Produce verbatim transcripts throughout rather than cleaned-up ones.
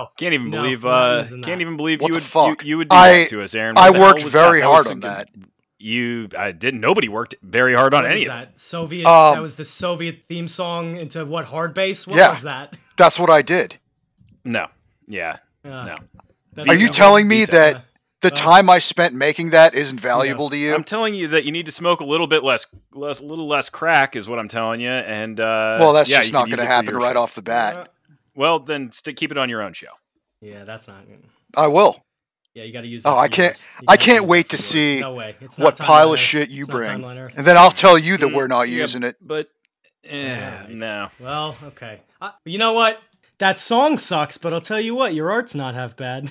No, Can't even no, believe. we're not Uh, using can't that. even believe What you the would. fuck? You, you would do I- that to us, Aaron. I What the hell worked was very that? That was hard on some- that. You, I didn't. Nobody worked very hard on What any was of that? it. Soviet. Um, that was the Soviet theme song into what, Hard Bass? What Yeah. was that? That's what I did. No. Yeah. Uh, No. that's Are you not telling good. me Veto. that Uh, the uh, time I spent making that isn't valuable to you? I'm telling you that you need to smoke a little bit less, less, a little less crack is what I'm telling you. And uh, well, that's yeah, just you not can going to use it for happen your right show. off the bat. uh, Well, then stick, keep it on your own show. yeah, that's not good. I will. Yeah, you got to use. Oh, that I for can't- yours. You I gotta can't use wait that to for yours. see No way. It's what not pile Timeline of Earth. shit you It's not bring. Timeline Earth. And then I'll tell you that Mm, we're not yeah, using it. But eh, Alright. no. Well, okay. Uh, you know what? That song sucks, but I'll tell you what, your art's not half bad.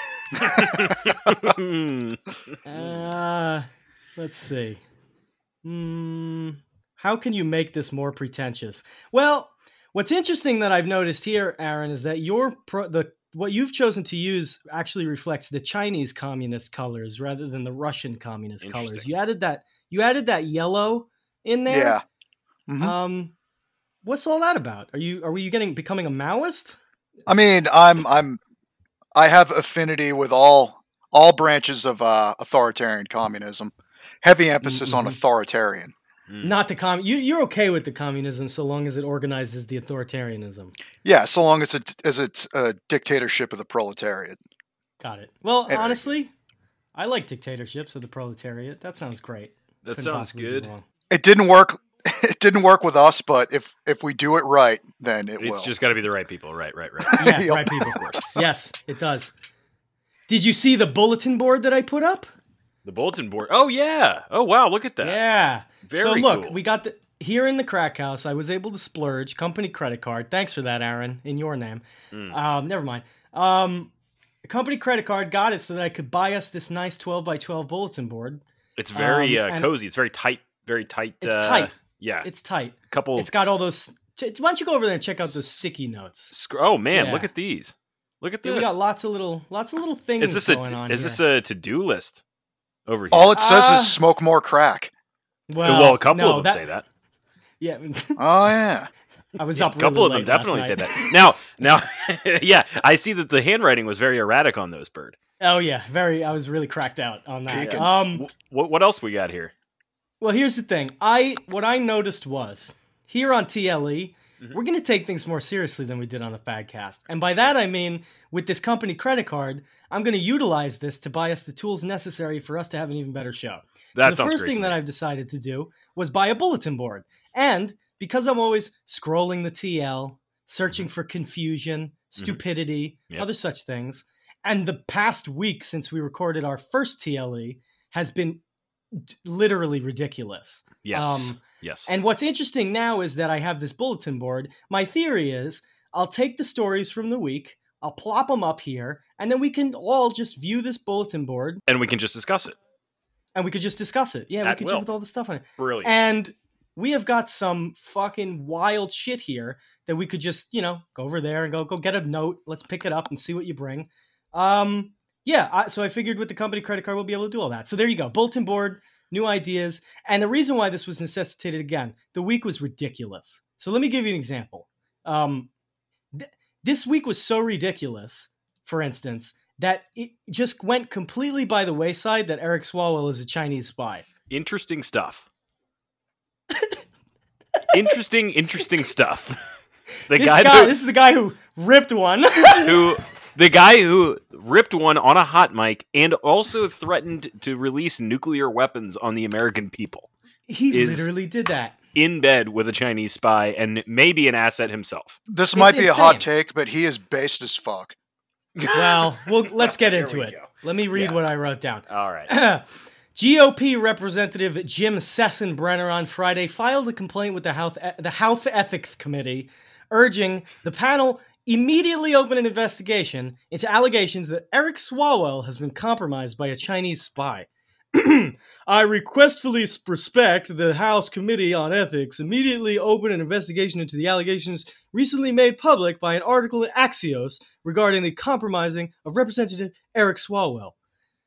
uh, let's see. Hmm, how can you make this more pretentious? Well, what's interesting that I've noticed here, Aaron, is that your pro- the what you've chosen to use actually reflects the Chinese communist colors rather than the Russian communist colors. Interesting. You added that you added that yellow in there. Yeah. Mhm. Um, what's all that about? Are you are you getting becoming a Maoist? I mean, I'm I'm I have affinity with all all branches of uh, authoritarian communism. Heavy emphasis on Mhm. authoritarian. Mm. Not the com. You you're okay with the communism so long as it organizes the authoritarianism. Yeah, so long as it's as it's a dictatorship of the proletariat. Got it. Well, Anyway. honestly, I like dictatorships of the proletariat. That sounds great. That Couldn't sounds possibly be good. wrong. It didn't work. It didn't work with us, but if if we do it right, then it It's will. just got to be the right people. Right, right, right. Yeah, Yep. right people. Yes, it does. Did you see the bulletin board that I put up? The bulletin board. Oh, yeah. Oh, wow. Look at that. Yeah. Very so look, cool. we got the here in the crack house. I was able to splurge company credit card. Thanks for that, Aaron, in your name. Mm. Um, never mind. Um, a company credit card got it so that I could buy us this nice twelve by twelve bulletin board. It's very Um, uh, and- cozy. It's very tight. Very tight. It's uh, tight. Yeah. It's tight. couple. It's got all those. Why don't you go over there and check out those sticky notes? Sc- oh man, Yeah. look at these. Look at Yeah, this. we got lots of little, lots of little things is this a going on is here. this a to do list over here? All it says Uh, is smoke more crack. well, well, a couple no, of them say that. Yeah, Oh yeah. I was Yeah, up. a couple really of them late last definitely say night. that. Now, now, yeah, I see that the handwriting was very erratic on those, Bird. Oh yeah, very. I was really cracked out on that. Peeking. Um, What what else we got here? well, here's the thing. I what I noticed was here on T L E, Mhm. we're going to take things more seriously than we did on the Fadcast, and by that I mean with this company credit card, I'm going to utilize this to buy us the tools necessary for us to have an even better show. That so the sounds first great thing to that me. I've decided to do was buy a bulletin board, and because I'm always scrolling the T L, searching for confusion, stupidity, Mm-hmm. Yep. other such things, and the past week since we recorded our first T L E has been d- literally ridiculous. Yes, Um, yes. And what's interesting now is that I have this bulletin board. My theory is I'll take the stories from the week, I'll plop them up here, and then we can all just view this bulletin board and we can just discuss it. and we could just discuss it. Yeah, we At could will. do with all the stuff on it. Brilliant. And we have got some fucking wild shit here that we could just, you know, go over there and go go get a note. Let's pick it up and see what you bring. Um, yeah, I, so I figured with the company credit card, we'll be able to do all that. So there you go. Bulletin board, new ideas. And the reason why this was necessitated, again, the week was ridiculous. So let me give you an example. Um, th- this week was so ridiculous, for instance, that it just went completely by the wayside that Eric Swalwell is a Chinese spy. Interesting stuff. interesting, interesting stuff. The This guy, guy, who, this is the guy who ripped one. who, the guy who ripped one on a hot mic and also threatened to release nuclear weapons on the American people He is- literally did that. in bed with a Chinese spy and maybe an asset himself. This It's might be a hot insane. take, but he is based as fuck. Well, well, let's get There into we it. go. Let me read Yeah. what I wrote down. All right. G O P Representative Jim Sessenbrenner on Friday filed a complaint with the Health, the Health Ethics Committee, urging the panel immediately open an investigation into allegations that Eric Swalwell has been compromised by a Chinese spy. I requestfully respect the House Committee on Ethics immediately open an investigation into the allegations recently made public by an article in Axios regarding the compromising of Representative Eric Swalwell.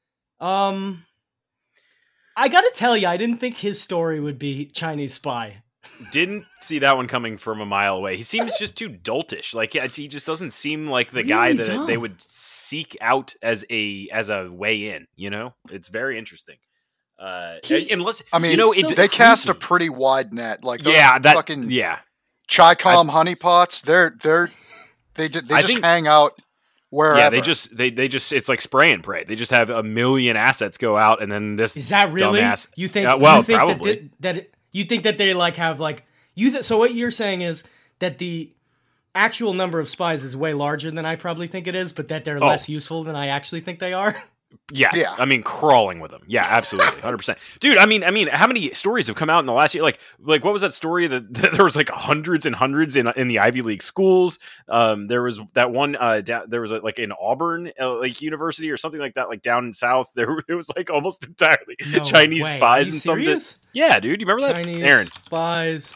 Um, I gotta tell you, I didn't think his story would be Chinese spy. Didn't see that one coming from a mile away. He seems just too doltish. Like yeah, he just doesn't seem like the guy Really that dumb. they would seek out as a as a way in. You know, it's very interesting. Uh, He- unless I mean, you know, He's it, so they cast a creepy. pretty wide net. Like those yeah, that fucking yeah. Chi-Com honeypots, they're they're they ju- they I just think- hang out wherever. Yeah, they just they they just it's like spray and pray. They just have a million assets go out, and then this Is that really? dumbass. You think? Uh, well, you think probably. that, that it- you think that they like have like you. Th- so what you're saying is that the actual number of spies is way larger than I probably think it is, but that they're Oh. less useful than I actually think they are. Yes, Yeah. I mean crawling with them. Yeah, absolutely, one hundred percent, dude. I mean, I mean, how many stories have come out in the last year? Like, like what was that story that, that there was like hundreds and hundreds in in the Ivy League schools? Um, there was that one. Uh, da- there was a, like in Auburn, uh, like university or something like that, like down south. There it was like almost entirely No Chinese way. spies Are you and some. serious? Yeah, dude, you remember that? Chinese Aaron, spies.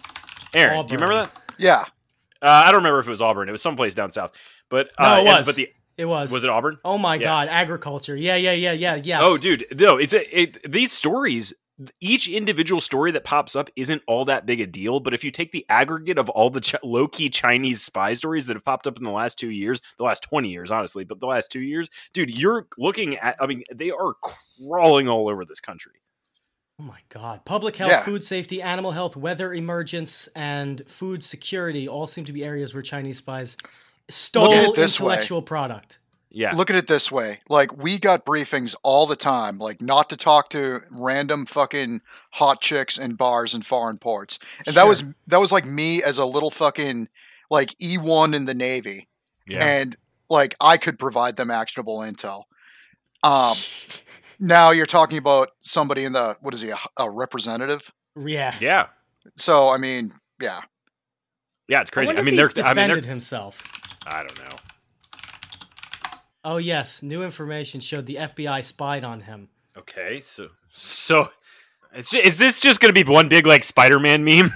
Aaron, do you remember Auburn. that? yeah. Uh, I don't remember if it was Auburn. It was someplace down south. But uh, No, it and- was. but the It was. was it Auburn? Oh my Yeah. god, agriculture. Yeah, yeah, yeah, yeah, yes. Oh, dude, no, it's a, it, these stories. Each individual story that pops up isn't all that big a deal, but if you take the aggregate of all the ch- low-key Chinese spy stories that have popped up in the last two years, the last twenty years, honestly, but the last two years, dude, you're looking at, I mean, they are crawling all over this country. Oh my god. Public health, Yeah. food safety, animal health, weather emergence, and food security all seem to be areas where Chinese spies stole it this way. intellectual product. Yeah. Look at it this way. Like, we got briefings all the time, like, not to talk to random fucking hot chicks in bars in foreign ports. And that Sure. was that was like me as a little fucking like E one in the Navy. Yeah. And like I could provide them actionable intel. Um now you're talking about somebody in the what is he, a, a representative? Yeah. Yeah. So I mean, yeah. Yeah, it's crazy. I, I, wonder mean, if they're, he's I mean, defended they're, himself. I don't know. Oh yes, new information showed the F B I spied on him. Okay. So, so is, is this just going to be one big, like, Spider-Man meme?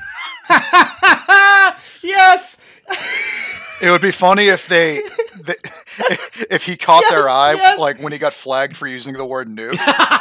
Yes. It would be funny if they, they if he caught their Yes, eye yes. like when he got flagged for using the word nuke.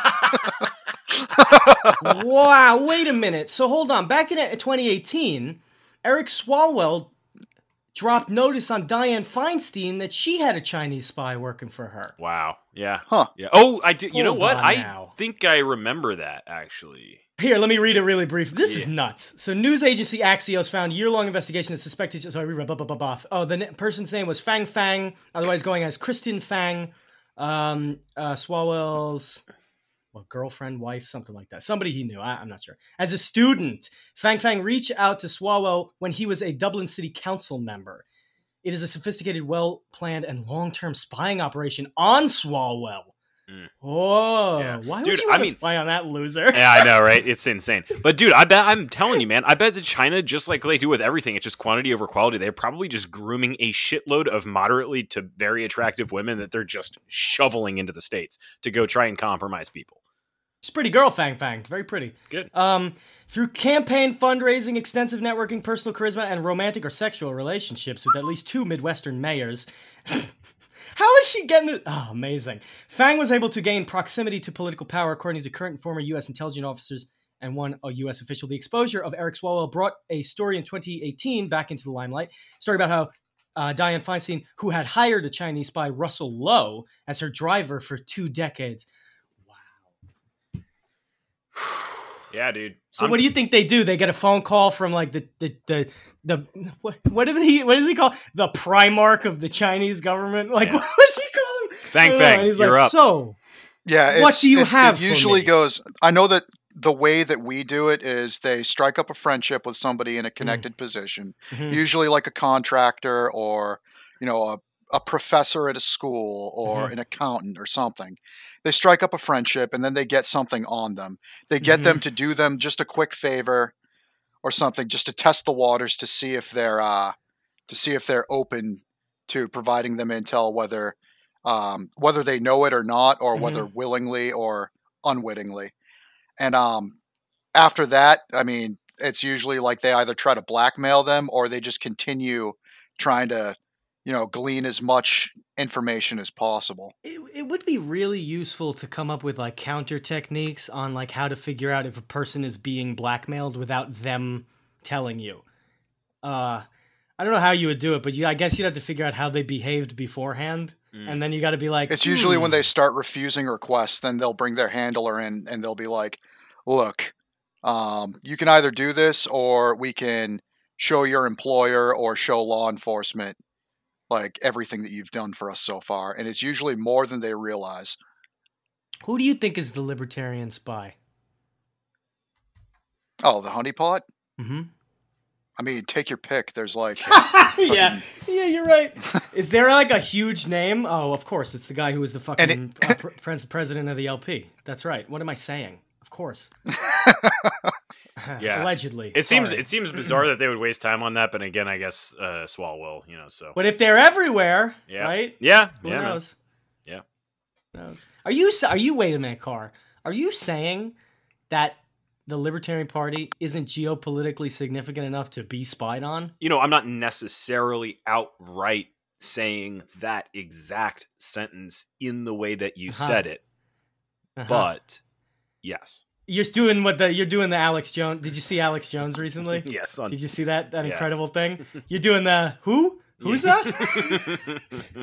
Wow, wait a minute. So hold on. Back in twenty eighteen, Eric Swalwell dropped notice on Dianne Feinstein that she had a Chinese spy working for her. Wow. Yeah. Huh. Yeah. Oh, I do. You know Hold what? on I now. think I remember that actually. Here, let me read it really brief. This is Yeah. nuts. So, news agency Axios found year-long investigation that suspected. Sorry, blah, blah, blah, blah, blah. Oh, the n- person's name was Fang Fang, otherwise going as Kristen Fang. Um, uh, Swalwell's well, girlfriend, wife, something like that. Somebody he knew. I, I'm not sure. As a student, Fang Fang reached out to Swalwell when he was a Dublin City Council member. It is a sophisticated, well-planned, and long-term spying operation on Swalwell. Mm. Whoa! Yeah. Why would Dude, you I want to mean- spy on that loser? Yeah, I know, right? It's insane. But dude, I bet I'm telling you, man. I bet that China, just like they do with everything, it's just quantity over quality. They're probably just grooming a shitload of moderately to very attractive women that they're just shoveling into the States to go try and compromise people. She's a pretty girl, Fang Fang. Very pretty. Good. Um, through campaign, fundraising, extensive networking, personal charisma, and romantic or sexual relationships with at least two Midwestern mayors. How is she getting it? Oh, amazing. Fang was able to gain proximity to political power, according to current and former U S intelligence officers and one a U S official. The exposure of Eric Swalwell brought a story in twenty eighteen back into the limelight. Story about how uh, Dianne Feinstein, who had hired a Chinese spy, Russell Lowe, as her driver for two decades. Yeah, dude. So I'm- what do you think they do? They get a phone call from like the the the, the what what did he what does he call the Primarch of the Chinese government? Like Yeah. what was he called? Fang Fang, And he's you're like, up. so Yeah, What it's, do you it, have It for usually me? goes. I know that the way that we do it is they strike up a friendship with somebody in a connected position, Mhm. usually like a contractor or you know a, a professor at a school or Mhm. an accountant or something. They strike up a friendship and then they get something on them. They get Mhm. them to do them just a quick favor or something, just to test the waters to see if they're uh, to see if they're open to providing them intel, whether um, whether they know it or not, or whether willingly or unwittingly. And um, after that, I mean, it's usually like they either try to blackmail them or they just continue trying to, you know, glean as much information as possible. it, it would be really useful to come up with like counter techniques on like how to figure out if a person is being blackmailed without them telling you. Uh, I don't know how you would do it, but you, I guess you'd have to figure out how they behaved beforehand. Mm. And then you got to be like, It's usually hmm. when they start refusing requests, then they'll bring their handler in and they'll be like, look, um, you can either do this or we can show your employer or show law enforcement like everything that you've done for us so far. And it's usually more than they realize. Who do you think is the libertarian spy? Oh, the honeypot? Mm-hmm. I mean, take your pick. There's like, yeah, yeah, you're right. Is there like a huge name? Oh, of course, it's the guy who was the fucking And uh, pre- pres- president of the L P. That's right. What am I saying? Of course. Yeah. Allegedly. It seems Sorry. it seems bizarre that they would waste time on that, but again, I guess uh, Swall will, you know. So, But if they're everywhere, yeah, right? yeah, Who yeah, man. knows? Yeah. Who knows? Are you? Are you? Wait a minute, Carr. Are you saying that the Libertarian Party isn't geopolitically significant enough to be spied on? You know, I'm not necessarily outright saying that exact sentence in the way that you Uh-huh. said it, Uh-huh. but yes, You're doing what the you're doing the Alex Jones. Did you see Alex Jones recently? yes. On, Did you see that that Yeah. incredible thing? You're doing the who? Who's that?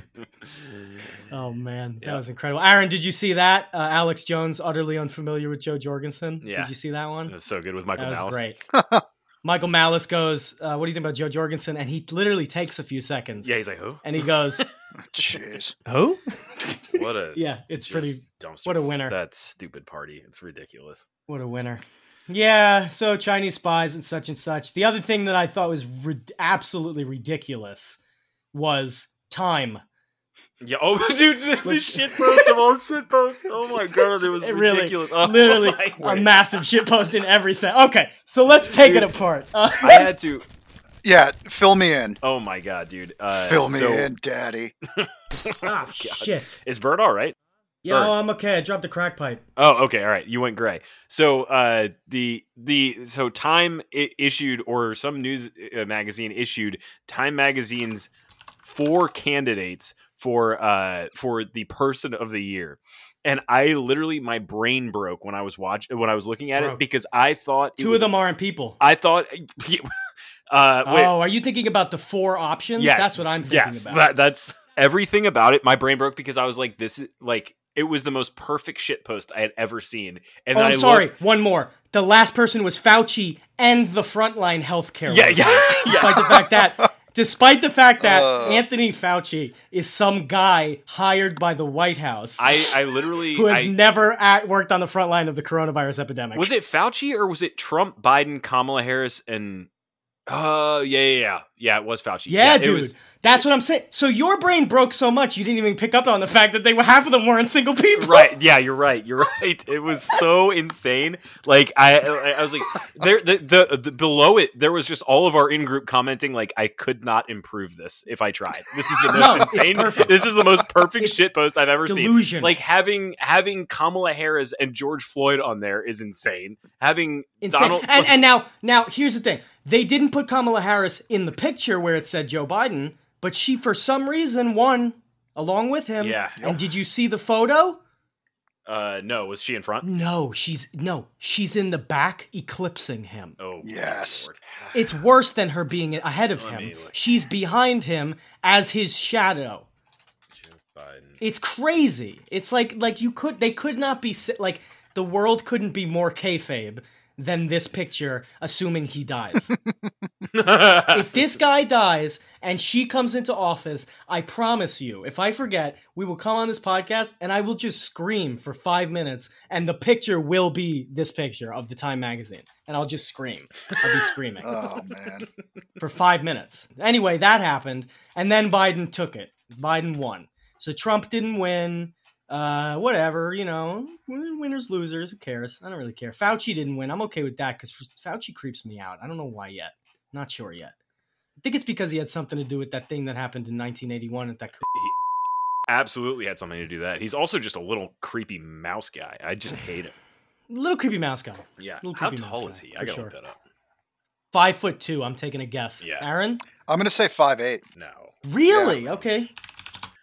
Oh man, that Yeah. was incredible. Aaron, did you see that? Uh, Alex Jones, utterly unfamiliar with Joe Jorgensen. Yeah. Did you see that one? It was so good with Michael That was Malice. great. Michael Malice goes, uh, "What do you think about Joe Jorgensen?" And he literally takes a few seconds. Yeah, he's like, who? And he goes, jeez. "Who?" What a Yeah, it's pretty. just dumpster. what a winner. That stupid party. It's ridiculous. What a winner. Yeah, so Chinese spies and such and such. The other thing that I thought was ri- absolutely ridiculous was time. Yeah. Oh, dude, the, the Let's- shit post of all shit posts. Oh my god, it was It really, ridiculous. Oh, literally my a God. massive shitpost in every set. Okay, so let's take Dude. it apart. Uh, I had to. Yeah, fill me in. Oh my god, dude. Uh, Fill me so- in, daddy. ah, shit. Is Bird all right? Yeah, Bird. oh, I'm okay. I dropped a crack pipe. Oh, okay, all right. You went gray. So, uh, the the so Time I- issued, or some news uh, magazine issued, Time magazine's four candidates for uh for the person of the year, and I literally my brain broke when I was watching when I was looking at Broke. it because I thought it Two was, of them aren't people. I thought. Uh, wait, Oh, are you thinking about the four options? yes, That's what I'm thinking yes, about. That, that's everything about it. My brain broke because I was like, this is like. It was the most perfect shit post I had ever seen. And oh, then I'm I sorry. looked- One more. The last person was Fauci and the frontline healthcare Yeah, workers. yeah, Despite yes. the fact that, despite the fact that Uh. Anthony Fauci is some guy hired by the White House I, I literally who has I, never act, worked on the front line of the coronavirus epidemic. was it Fauci or was it Trump, Biden, Kamala Harris, and uh yeah yeah yeah yeah it was Fauci. Yeah, it dude. was- That's what I'm saying. So your brain broke so much you didn't even pick up on the fact that they were half of them weren't single people. right. Yeah, you're right. You're right. It was so insane. Like I, I I was like, there, the, the, the below it, there was just all of our in group commenting like, I could not improve this if I tried. This is the most No, it's insane. perfect. This is the most perfect It's shit post I've ever delusion. seen. Like having having Kamala Harris and George Floyd on there is insane. Having Insane. Donald and and now now here's the thing. They didn't put Kamala Harris in the picture where it said Joe Biden, but she for some reason won along with him. Yeah. And did you see the photo? uh no, was she in front? No, she's no, she's in the back eclipsing him. Oh Yes. Lord. It's worse than her being ahead of Let him. me look. She's behind him as his shadow. Joe Biden. It's crazy. It's like like you could they could not be si- like the world couldn't be more kayfabe than this picture, assuming he dies. If this guy dies and she comes into office, I promise you, if I forget, we will come on this podcast and I will just scream for five minutes and the picture will be this picture of the Time magazine. And I'll just scream. I'll be screaming Oh man. for five minutes. Anyway, that happened. And then Biden took it. Biden won. So Trump didn't win. Uh, whatever, you know, winners, losers, who cares? I don't really care. Fauci didn't win. I'm okay with that because Fauci creeps me out. I don't know why yet. Not sure yet. I think it's because he had something to do with that thing that happened in nineteen eighty-one at that. He absolutely had something to do that. He's also just a little creepy mouse guy. I just hate him. Little creepy mouse guy. Yeah. Little How creepy mouse tall guy, is he? for I gotta sure. look that up. Five foot two. I'm taking a guess. Yeah. Aaron? I'm gonna say five eight. No. Really? Okay.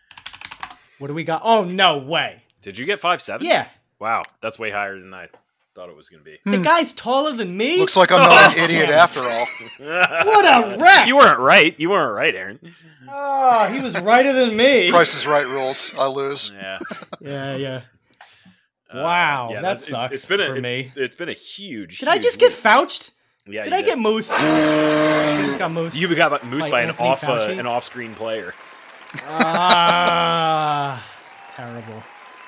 What do we got? Oh, no way. Did you get five seven? Yeah. Wow, that's way higher than I thought it was going to be. The guy's taller than me. Looks like I'm not an idiot after all. What a wreck! You weren't right. You weren't right, Aaron. Oh, he was righter than me. Price is Right rules. I lose. Yeah. Yeah, yeah. Uh, Wow, yeah, that it- sucks it's been a, for it's, me. It's been a huge. Did I huge just get move. fouched? Yeah. Did you I get moosed? I just got moosed. You got moosed By by an Anthony off uh, Fauci? an off-screen player. Ah, terrible.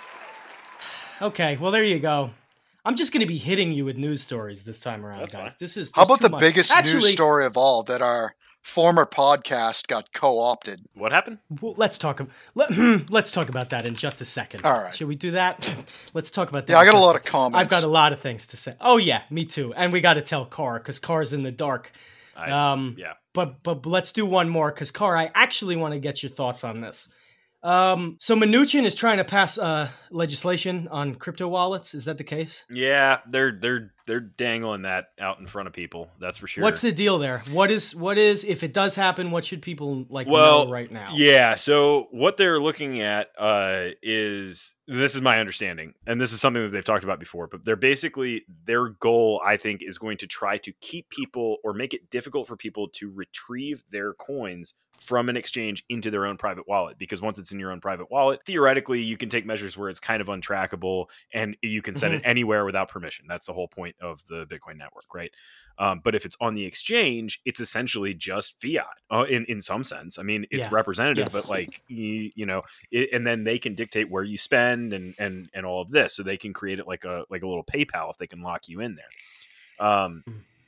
Okay, well there you go. I'm just going to be hitting you with news stories this time around, That's guys. fine. This is How just about too the much. biggest Actually, news story of all that our former podcast got co-opted? What happened? well, let's talk. ab- Let, let's talk about that in just a second. All right. Should we do that? Let's talk about that. Yeah, I in got a just lot of comments. I've got a lot of things to say. Oh yeah, me too. And we got to tell Carr because Carr's in the dark. I, Um, yeah. But but let's do one more because Carr, I actually want to get your thoughts on this. Um, so Mnuchin is trying to pass uh, legislation on crypto wallets. Is that the case? Yeah, they're they're they're dangling that out in front of people. That's for sure. What's the deal there? What is what is if it does happen? What should people like well know right now? Yeah, so what they're looking at uh, is this is my understanding, and this is something that they've talked about before. But they're basically their goal, I think, is going to try to keep people or make it difficult for people to retrieve their coins from an exchange into their own private wallet, because once it's in your own private wallet, theoretically you can take measures where it's kind of untrackable and you can send Mhm. it anywhere without permission. That's the whole point of the Bitcoin network, right? Um, but if it's on the exchange, it's essentially just fiat uh, in in some sense. I mean, it's Yeah. representative, Yes. but like you, you know, it, and then they can dictate where you spend and and and all of this, so they can create it like a like a little PayPal if they can lock you in there. Um,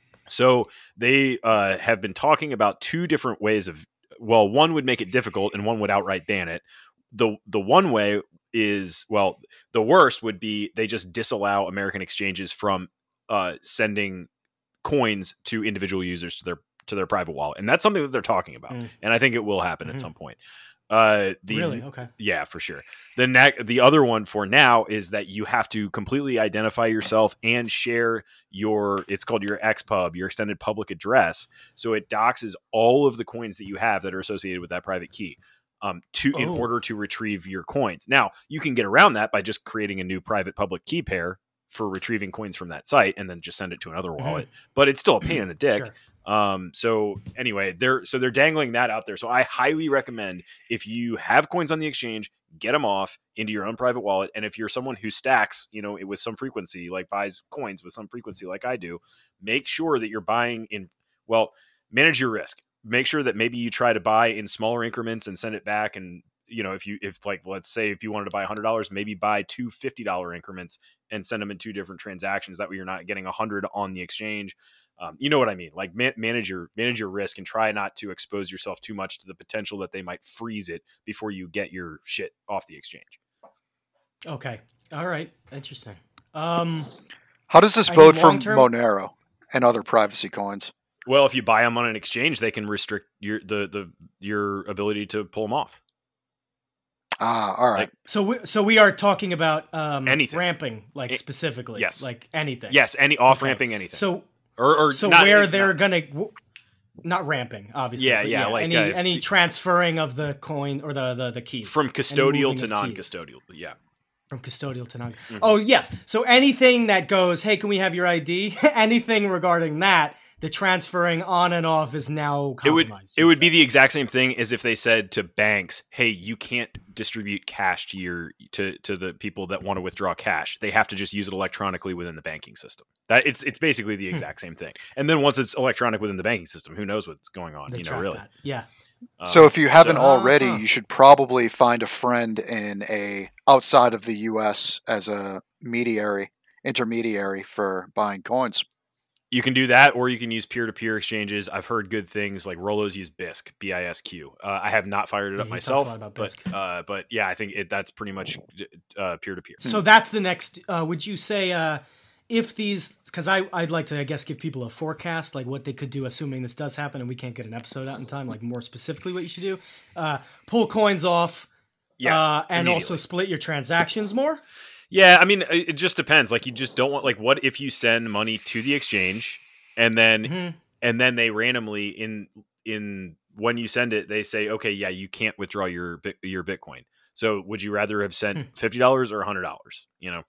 so they uh, have been talking about two different ways of. Well, one would make it difficult, and one would outright ban it. the The one way is well, the worst would be they just disallow American exchanges from uh, sending coins to individual users to their to their private wallet, and that's something that they're talking about, Mm. and I think it will happen Mhm. at some point. Uh, the, Really? Okay. Yeah, for sure. The ne- the other one for now is that you have to completely identify yourself and share your, it's called your X P U B, your extended public address. So it doxes all of the coins that you have that are associated with that private key um, to in Oh. order to retrieve your coins. Now, you can get around that by just creating a new private public key pair for retrieving coins from that site and then just send it to another wallet. But it's still a pain in the dick. Sure. Um, so anyway, they're so they're dangling that out there. So I highly recommend if you have coins on the exchange, get them off into your own private wallet. And if you're someone who stacks, you know, with some frequency, like buys coins with some frequency, like I do, make sure that you're buying in. Well, manage your risk. Make sure that maybe you try to buy in smaller increments and send it back. And you know, if you if like let's say if you wanted to buy one hundred dollars, maybe buy two fifty dollars increments and send them in two different transactions. That way, you're not getting one hundred on the exchange. Um, you know what I mean? Like man- manage your manage your risk and try not to expose yourself too much to the potential that they might freeze it before you get your shit off the exchange. Okay. All right. Interesting. Um, How does this I bode mean, for long-term- Monero and other privacy coins? Well, if you buy them on an exchange, they can restrict your the the your ability to pull them off. Ah, all right. Like, so we, so we are talking about um, Anything. ramping, like A- specifically, yes. like anything. Yes, any off ramping anything. So or or so not where any- they're not- gonna w- not ramping, obviously. Yeah, but yeah, like, any uh, any transferring of the coin or the the, the keys from Any custodial moving to of non keys. custodial. Yeah. From custodial to non. Mhm. Oh yes. So anything that goes, hey, can we have your I D? Anything regarding that, the transferring on and off is now It would compromised. it you would be say. the exact same thing as if they said to banks, "Hey, you can't distribute cash to your to to the people that want to withdraw cash. They have to just use it electronically within the banking system." That it's it's basically the exact same thing. And then once it's electronic within the banking system, who knows what's going on? They you know, track really. that. Yeah. Um, So if you haven't so- already, Uh-huh. you should probably find a friend in a outside of the U S as a mediary, intermediary for buying coins. You can do that, or you can use peer-to-peer exchanges. I've heard good things like Rolos use Bisq, B I S Q. Uh, I have not fired it Yeah, up he talks a myself, lot about but Bisq. uh, but yeah, I think it, that's pretty much uh, peer-to-peer. So that's the next. Uh, would you say uh, if these? Because I I'd like to I guess give people a forecast like what they could do, assuming this does happen and we can't get an episode out in time. Like more specifically, what you should do: uh, pull coins off, Yes, uh, and also immediately. split your transactions more. Yeah, I mean, it it just depends. Like, you just don't want like, what if you send money to the exchange and then Mhm. and then they randomly in in when you send it, they say, okay, yeah, you can't withdraw your Bit- your Bitcoin. So, would you rather have Hmm. sent fifty dollars or a hundred dollars? You know,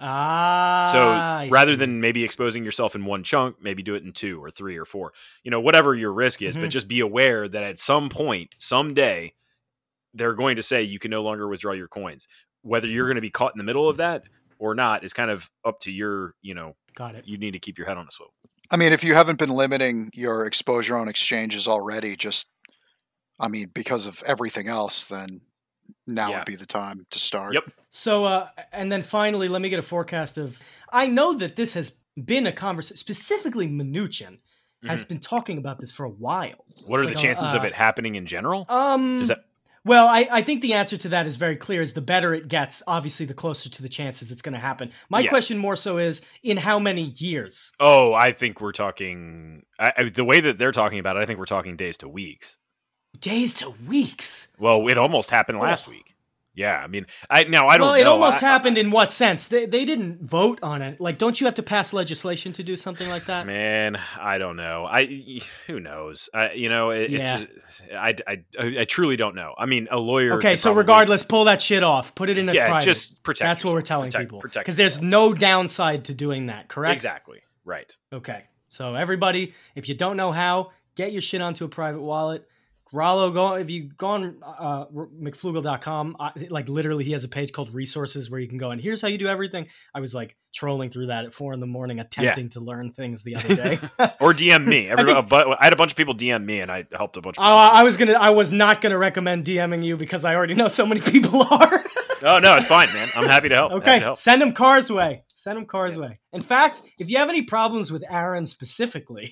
Ah, So I rather see. than maybe exposing yourself in one chunk, maybe do it in two or three or four, you know, whatever your risk is, Mhm. but just be aware that at some point, someday, they're going to say you can no longer withdraw your coins. Whether you're going to be caught in the middle of that or not is kind of up to your, you know, Got it. you need to keep your head on a swivel. I mean, if you haven't been limiting your exposure on exchanges already, just, I mean, because of everything else, then now Yeah. would be the time to start. Yep. So, uh, and then finally, let me get a forecast of. I know that this has been a conversation. Specifically, Mnuchin has been talking about this for a while. What are Like, the chances uh, of it happening in general? Um. Is that Well, I, I think the answer to that is very clear. Is the better it gets, obviously, the closer to the chances it's going to happen. My Yeah. question more so is, in how many years? Oh, I think we're talking I, I, the way that they're talking about it. I think we're talking days to weeks. Days to weeks. Well, it almost happened last Oh. week. Yeah, I mean, I now I don't. Well, it know. almost I- happened in what sense? They they didn't vote on it. Like, don't you have to pass legislation to do something like that? Man, I don't know. I who knows? I, you know, it, Yeah. it's just, I, I I truly don't know. I mean, a lawyer. Okay, could so probably- regardless, pull that shit off. Put it in a yeah, private. just protect. That's what we're yourself. telling Protect- people. Protect Because there's yourself. no downside to doing that, correct? Exactly right. Okay. So everybody, if you don't know how, get your shit onto a private wallet. Grollo, go if you go on uh, McFlugel dot com, uh, like literally he has a page called resources where you can go and here's how you do everything. I was like trolling through that at four in the morning, attempting to learn things the other day. Or D M me. Every, think- but I had a bunch of people D M me, and I helped a bunch of Oh, people. I was gonna. I was not gonna recommend DMing you because I already know so many people are. Oh no, it's fine, man. I'm happy to help. Happy Okay, to help. send them Carsway. Send them Carsway. In fact, if you have any problems with Aaron specifically,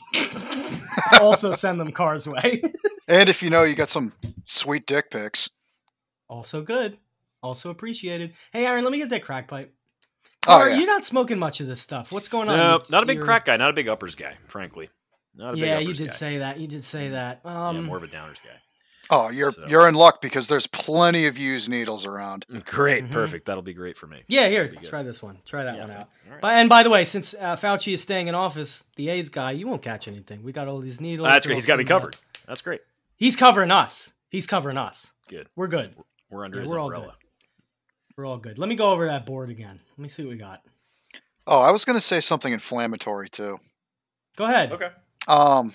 also send them Carsway. And if you know you got some sweet dick pics. Also good. Also appreciated. Hey, Aaron, let me get that crack pipe. Oh, Or yeah. You're not smoking much of this stuff. What's going on? No, You're- not a big you're- crack guy. Not a big uppers guy. Frankly, not a big Yeah, uppers you did guy. say that. You did say that. Yeah, Um, more of a downers guy. Oh, you're So- you're in luck because there's plenty of used needles around. Great, Mhm. perfect. That'll be great for me. yeah, here, That'll be try good. this one. Try that Yeah, one thank out. you. All right. But, and by the way, since uh, Fauci is staying in office, the AIDS guy, you won't catch anything. We got all these needles. That's they're good. all He's got me cleaned up. covered. That's great. He's covering us. He's covering us. Good. We're good. We're under Yeah, his we're all umbrella. good. We're all good. Let me go over that board again. Let me see what we got. Oh, I was going to say something inflammatory too. Go ahead. Okay. Um,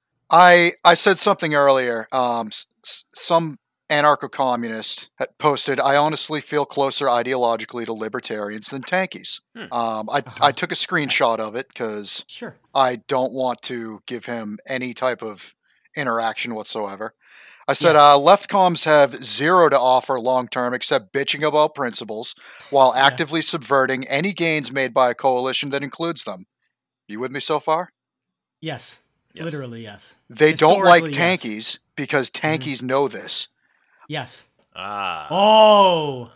I I said something earlier. Um, s- s- some anarcho-communist had posted, "I honestly feel closer ideologically to libertarians than tankies." Hmm. Um, I Uh-huh. I took a screenshot of it because Sure. I don't want to give him any type of interaction whatsoever. I said, Yeah. uh, left comms have zero to offer long term except bitching about principles while Yeah. actively subverting any gains made by a coalition that includes them. You with me so far? Yes. Yes. Literally, yes. They don't like Historically, yes. tankies because tankies know this. Yes. Ah. Oh.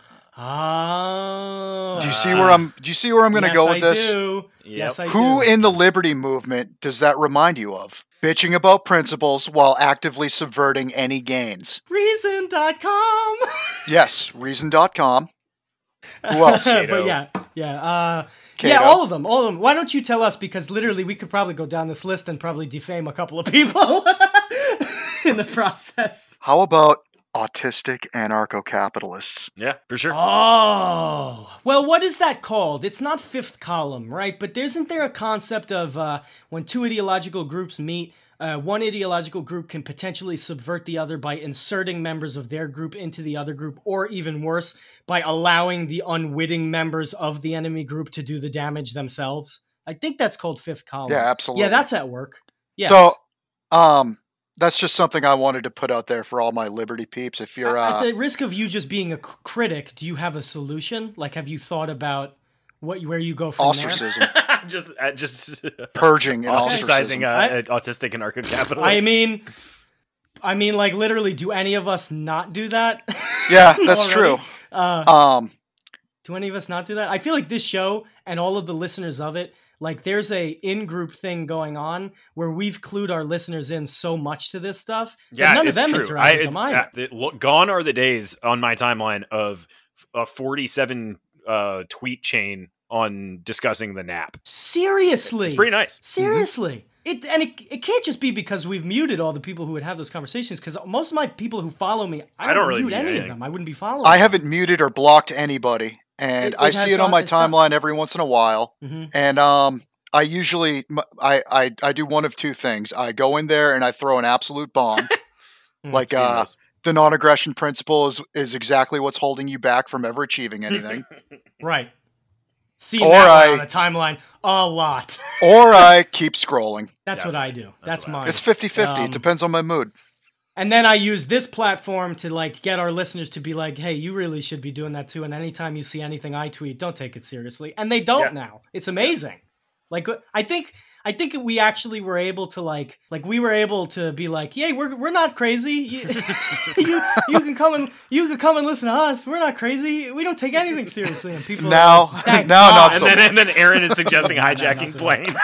Oh. Do you see where I'm? Do you see where I'm going to yes, go with I this? Do. Yep. Yes, I Who do. in the liberty movement does that remind you of? Bitching about principles while actively subverting any gains. Reason dot com. Yes, reason dot com. Who else? but Cato. yeah, yeah, uh, Cato. yeah, all of them, all of them. Why don't you tell us? Because literally, we could probably go down this list and probably defame a couple of people in the process. How about autistic anarcho-capitalists? Yeah, for sure. Oh, well, what is that called? It's not fifth column, right? But isn't there a concept of uh, when two ideological groups meet, uh, one ideological group can potentially subvert the other by inserting members of their group into the other group, or even worse, by allowing the unwitting members of the enemy group to do the damage themselves? I think that's called fifth column. Yeah, absolutely. Yeah, that's at work. Yeah. So, um, that's just something I wanted to put out there for all my liberty peeps. If you're, At uh, the risk of you just being a c- critic, do you have a solution? Like, have you thought about what where you go from there? ostracism, just, uh, just purging, and ostracizing ostracism. uh, I- autistic and anarcho-capitalists. I mean, I mean, like literally, do any of us not do that? Yeah, that's Already? true. Uh, Um, do any of us not do that? I feel like this show and all of the listeners of it, like there's a in-group thing going on where we've clued our listeners in so much to this stuff. that yeah, none it's of them true. interact I, with it- them either. yeah, the- look, gone are the days on my timeline of a forty-seven uh, tweet chain on discussing the nap. Seriously, It's pretty nice. Seriously. It, and it, it can't just be because we've muted all the people who would have those conversations, because most of my people who follow me, I don't, I don't really mute mute any anything. of them. I wouldn't be following I them. haven't muted or blocked anybody, and It- I it has see it on gone- my it's not- timeline every once in a while. Mhm. And um, I usually m- I, I I do one of two things. I go in there and I throw an absolute bomb, Mm, like Seen uh, those. the non-aggression principle is is exactly what's holding you back from ever achieving anything. Right. Seeing Or that I- one on the timeline a lot. Or I keep scrolling. That's That's what what- I do. that's That's what I mine. It's fifty-fifty. Um, It depends on my mood. And then I use this platform to like get our listeners to be like, "Hey, you really should be doing that too." And anytime you see anything I tweet, don't take it seriously. And they don't Yeah. now. It's amazing. Like I think I think we actually were able to like like we were able to be like, "Yay, we're we're not crazy. You, you you can come and you can come and listen to us. We're not crazy. We don't take anything seriously." And people are Now, like, "Thank now God." not And so then, much. and then Aaron is suggesting No, no, hijacking not so much. planes.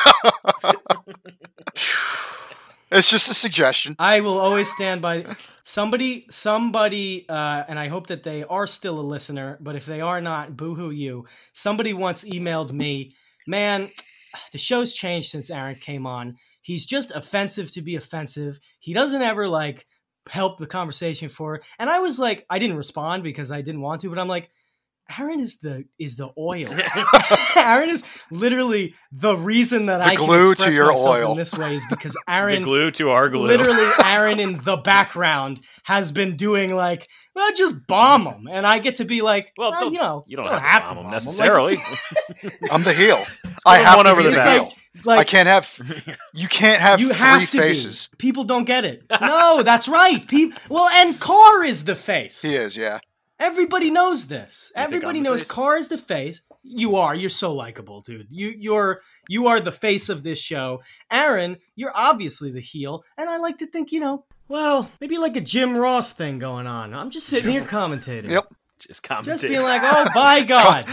It's just a suggestion. I will always stand by somebody, somebody, uh, and I hope that they are still a listener, but if they are not, boo-hoo you. Somebody once emailed me, man, the show's changed since Aaron came on. He's just offensive to be offensive. He doesn't ever, like, help the conversation forward. And I was like, I didn't respond because I didn't want to, but I'm like, Aaron is the is the oil. Aaron is literally the reason that The I glue can to express your myself oil. in this way is because The Aaron glue to our glue. literally Aaron in the background has been doing like, well, just bomb them, and I get to be like, Well, well, don't- you know, you don't have to bomb 'em Them necessarily. Like, I'm the heel. I put have one to over be the the back. heel. like, like I can't have. You can't have you three have to faces. be. People don't get it. No, that's right. People. Well, and Carr is the face. He is, yeah. Everybody knows this. think Everybody I'm the knows face? Carr is the face. You are. You're so likable, dude. You you're you are the face of this show. Aaron, you're obviously the heel, and I like to think, you know, well, maybe like a Jim Ross thing going on. I'm just sitting here commentating. Yep. Just commentate. Just being like, oh, by God.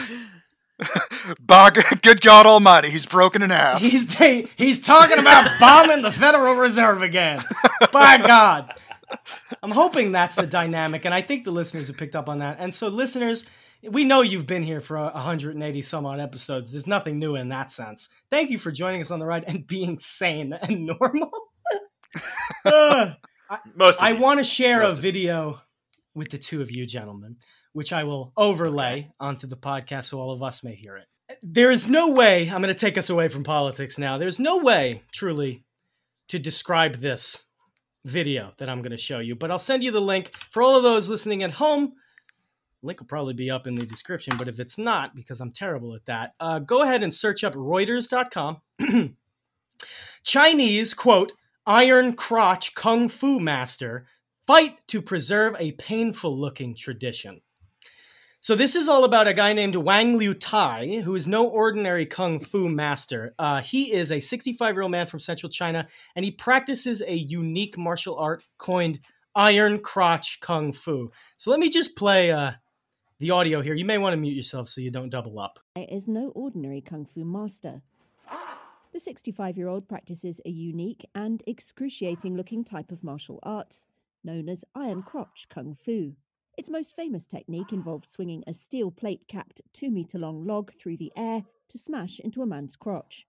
By good God Almighty, he's broken in half. He's he's talking about bombing the Federal Reserve again. By God. I'm hoping that's the dynamic, and I think the listeners have picked up on that. And so, listeners, we know you've been here for one hundred eighty some odd episodes. There's nothing new in that sense. Thank you for joining us on the ride and being sane and normal. Uh, Most of I you. want to share a Most of video with the two of you gentlemen, which I will overlay onto the podcast so all of us may hear it. There is no way, I'm going to take us away from politics now. There's no way, truly, to describe this video that I'm going to show you, but I'll send you the link for all of those listening at home. Link will probably be up in the description, but if it's not, because I'm terrible at that, uh, go ahead and search up Reuters dot com. Chinese, quote, iron crotch kung fu master fight to preserve a painful-looking tradition. So this is all about a guy named Wang Liu Tai, who is no ordinary kung fu master. Uh, he is a sixty-five-year-old man from central China, and he practices a unique martial art coined iron crotch kung fu. So let me just play uh, the audio here. You may want to mute yourself so you don't double up. Is no ordinary kung fu master. The sixty-five-year-old practices a unique and excruciating-looking type of martial arts known as iron crotch kung fu. Its most famous technique involves swinging a steel plate-capped two-meter-long log through the air to smash into a man's crotch.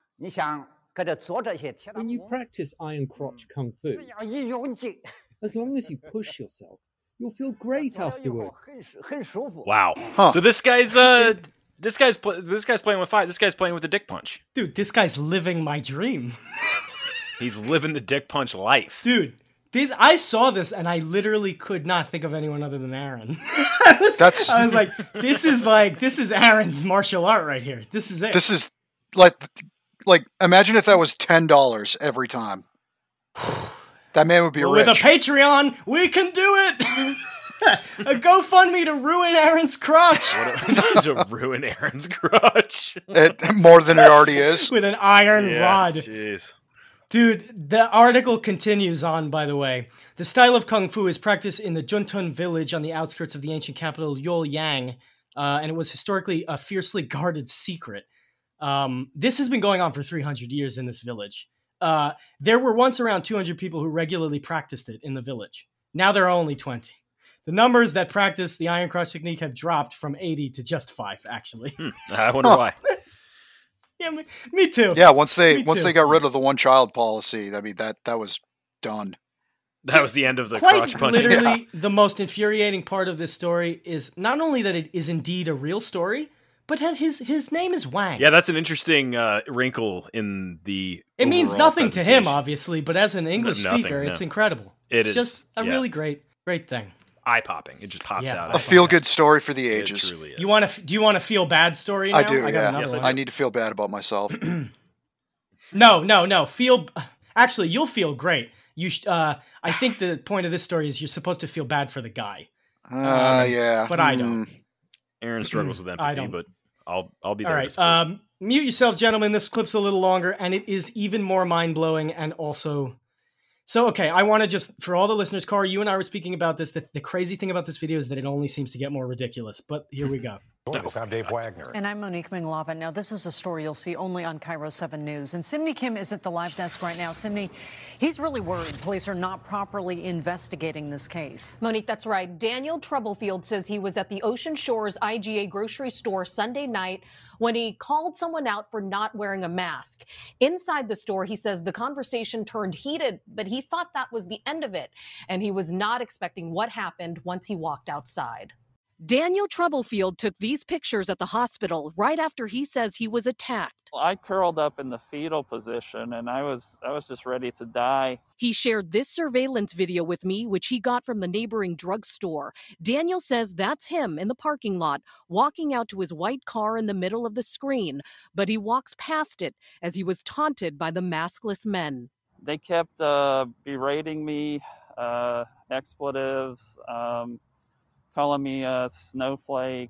When you practice iron crotch kung fu, as long as you push yourself, you'll feel great afterwards. Wow. Huh. So this guy's uh this guy's pl- this guy's playing with fire. This guy's playing with the dick punch. Dude, this guy's living my dream. He's living the dick punch life. Dude, this, I saw this and I literally could not think of anyone other than Aaron. I was, That's- I was like, this is like, this is Aaron's martial art right here. This is it. This is like, like imagine if that was ten dollars every time. That man would be Well, rich. with a Patreon, we can do it. A GoFundMe to ruin Aaron's crotch To ruin Aaron's crotch. It- more than it already is. with an iron Yeah, rod. Jeez. Dude, the article continues on, by the way. The style of Kung Fu is practiced in the Juntun village on the outskirts of the ancient capital, Luoyang, uh, and it was historically a fiercely guarded secret. Um, this has been going on for three hundred years in this village. Uh, there were once around two hundred people who regularly practiced it in the village. Now there are only twenty. The numbers that practice the iron crotch technique have dropped from eighty to just five, actually. Hmm. I wonder Huh. why. Yeah, me, me too. Yeah, once they Me once too. they got rid of the one child policy, I mean that that was done. That was the end of the Quite crotch punching. literally, the most infuriating part of this story is not only that it is indeed a real story, but his his name is Wang. Yeah, that's an interesting uh, wrinkle in the. It means overall nothing to him, obviously, but as an English Nothing, speaker, no. it's incredible. It it's is, just a yeah. really great, great thing. Eye popping. It just pops Yeah, out. A feel-good story for the ages. It truly is. You want to? Do you want a feel bad story now? I do. I got yeah, another Yes, I one. I need to feel bad about myself. No, no, no. Feel. Actually, you'll feel great. You. Sh- uh, I think the point of this story is you're supposed to feel bad for the guy. Uh, Um, yeah, but I Hmm. don't. Aaron struggles with I empathy, don't. but I'll I'll be All there. to right. support. Um, mute yourselves, gentlemen. This clip's a little longer, and it is even more mind blowing, and also. So, okay, I want to just, for all the listeners, Cara, you and I were speaking about this. The, the crazy thing about this video is that it only seems to get more ridiculous, but here we go. I'm Dave Wagner. And I'm Monique Minglavan. Now, this is a story you'll see only on Cairo seven News. And Simney Kim is at the live desk right now. Simney, he's really worried police are not properly investigating this case. Monique, that's right. Daniel Troublefield says he was at the Ocean Shores I G A grocery store Sunday night when he called someone out for not wearing a mask. Inside the store, he says the conversation turned heated, but he thought that was the end of it. And he was not expecting what happened once he walked outside. Daniel Troublefield took these pictures at the hospital right after he says he was attacked. I curled up in the fetal position and I was I was just ready to die. He shared this surveillance video with me, which he got from the neighboring drugstore. Daniel says that's him in the parking lot, walking out to his white car in the middle of the screen, but he walks past it as he was taunted by the maskless men. They kept uh, berating me, uh, expletives, um, calling me a snowflake,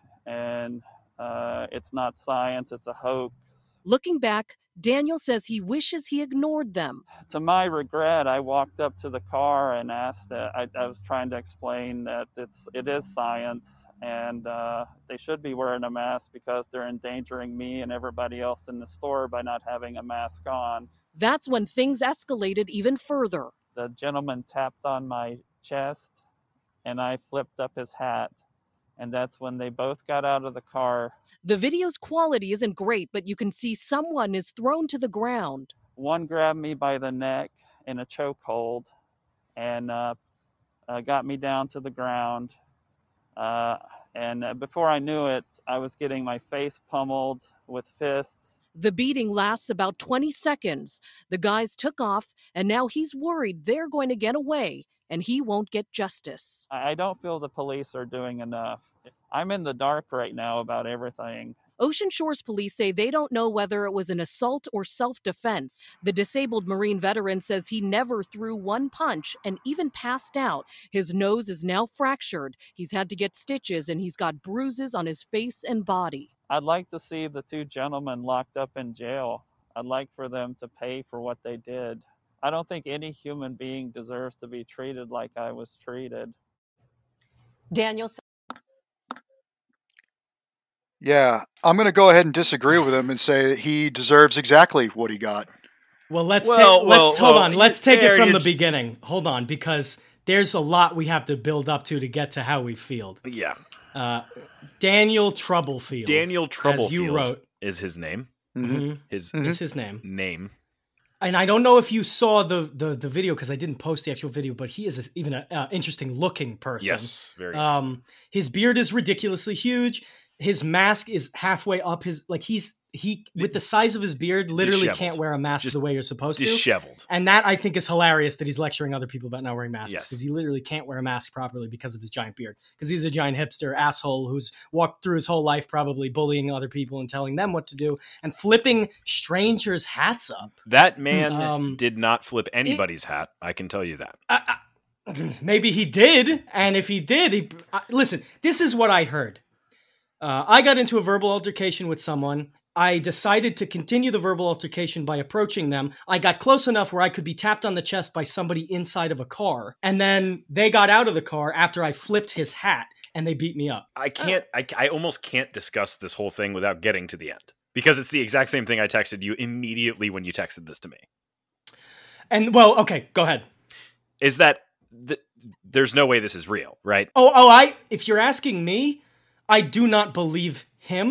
and uh, it's not science, it's a hoax. Looking back, Daniel says he wishes he ignored them. To my regret, I walked up to the car and asked that I, I was trying to explain that it's it is science and uh, they should be wearing a mask because they're endangering me and everybody else in the store by not having a mask on. That's when things escalated even further. The gentleman tapped on my chest and I flipped up his hat, and that's when they both got out of the car. The video's quality isn't great, but you can see someone is thrown to the ground. One grabbed me by the neck in a chokehold and uh, uh, got me down to the ground. Uh, and uh, before I knew it, I was getting my face pummeled with fists. The beating lasts about twenty seconds. The guys took off, and now he's worried they're going to get away, and he won't get justice. I don't feel the police are doing enough. I'm in the dark right now about everything. Ocean Shores police say they don't know whether it was an assault or self-defense. The disabled Marine veteran says he never threw one punch and even passed out. His nose is now fractured. He's had to get stitches, and he's got bruises on his face and body. I'd like to see the two gentlemen locked up in jail. I'd like for them to pay for what they did. I don't think any human being deserves to be treated like I was treated. Daniel. Yeah, I'm going to go ahead and disagree with him and say that he deserves exactly what he got. Well, let's Well, take. well, Let's hold well, on. Let's you- take it there from you the j- beginning. Hold on, because there's a lot we have to build up to to get to how we feel. Yeah. Uh, Daniel Troublefield. Daniel Troublefield as you wrote, is his name. Mhm. His is his name. name. And I don't know if you saw the the, the video because I didn't post the actual video, but he is a, even an uh, interesting looking person. Yes, very Um, his beard is ridiculously huge. His mask is halfway up his like he's he with the size of his beard literally Disheveled. can't wear a mask Just the way you're supposed to. disheveled. And that I think is hilarious that he's lecturing other people about not wearing masks Yes. because he literally can't wear a mask properly because of his giant beard. Because he's a giant hipster asshole who's walked through his whole life probably bullying other people and telling them what to do and flipping strangers' hats up. That man Um, did not flip anybody's hat. I can tell you that. I, I, maybe he did, and if he did, he I, listen. This is what I heard. Uh, I got into a verbal altercation with someone. I decided to continue the verbal altercation by approaching them. I got close enough where I could be tapped on the chest by somebody inside of a car, and then they got out of the car after I flipped his hat, and they beat me up. I can't. I, I almost can't discuss this whole thing without getting to the end because it's the exact same thing I texted you immediately when you texted this to me. And well, okay, go ahead. Is that th- there's no way this is real, right? Oh, oh, I. If you're asking me, I do not believe him.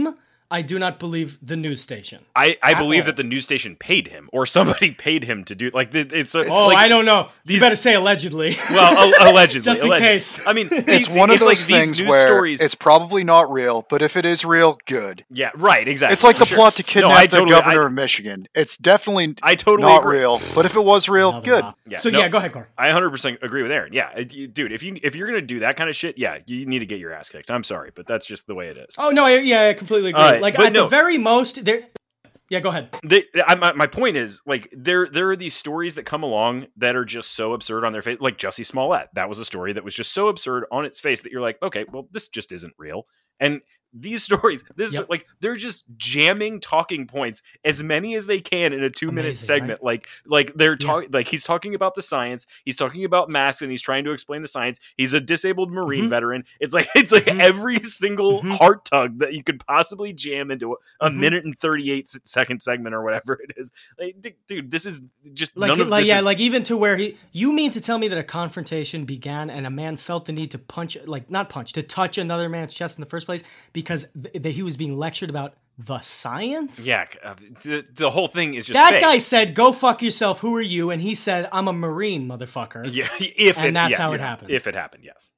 I do not believe the news station. I, I believe all. that the news station paid him, or somebody paid him to do like it, it's. A, Oh, like, I don't know. these- You better say allegedly. Well, a- allegedly, Just in allegedly. case. I mean, It's these- one of it's those like these things news where stories. it's probably not real, but if it is real, good. Yeah, right. Exactly. It's like for the sure. plot to No, kidnap I the totally- governor I- of Michigan. It's definitely I totally not agree. real, but if it was real, Another good. lie. Yeah, so no, yeah, go ahead, Car. I one hundred percent agree with Aaron. Yeah, it- you- dude, if you if you're gonna do that kind of shit, yeah, you need to get your ass kicked. I'm sorry, but that's just the way it is. Oh no, I, yeah, I completely agree. Uh, like but at no. the very most, there. Yeah, go ahead. They, I, my, my point is, like, there there are these stories that come along that are just so absurd on their face. Like Jussie Smollett, that was a story that was just so absurd on its face that you're like, okay, well, this just isn't real. And these stories, this Yep. like they're just jamming talking points, as many as they can in a two minute Amazing, segment. Like, like they're Yeah. talking, like he's talking about the science, he's talking about masks, and he's trying to explain the science. He's a disabled Marine Mhm. veteran. It's like it's like Mhm. every single Mhm. heart tug that you could possibly jam into a, a Mhm. minute and thirty eight second segment or whatever it is. Like, d- dude, this is just Like, none of like this. yeah, is, like even to where he. You mean to tell me that a confrontation began and a man felt the need to punch, like not punch, to touch another man's chest in the first place because th- that he was being lectured about the science? yeah, uh, the, the whole thing is just That fake. guy said, "Go fuck yourself. Who are you?" And he said, "I'm a Marine, motherfucker." Yeah, if And it, that's yes, how it yeah, happened. If it happened, yes.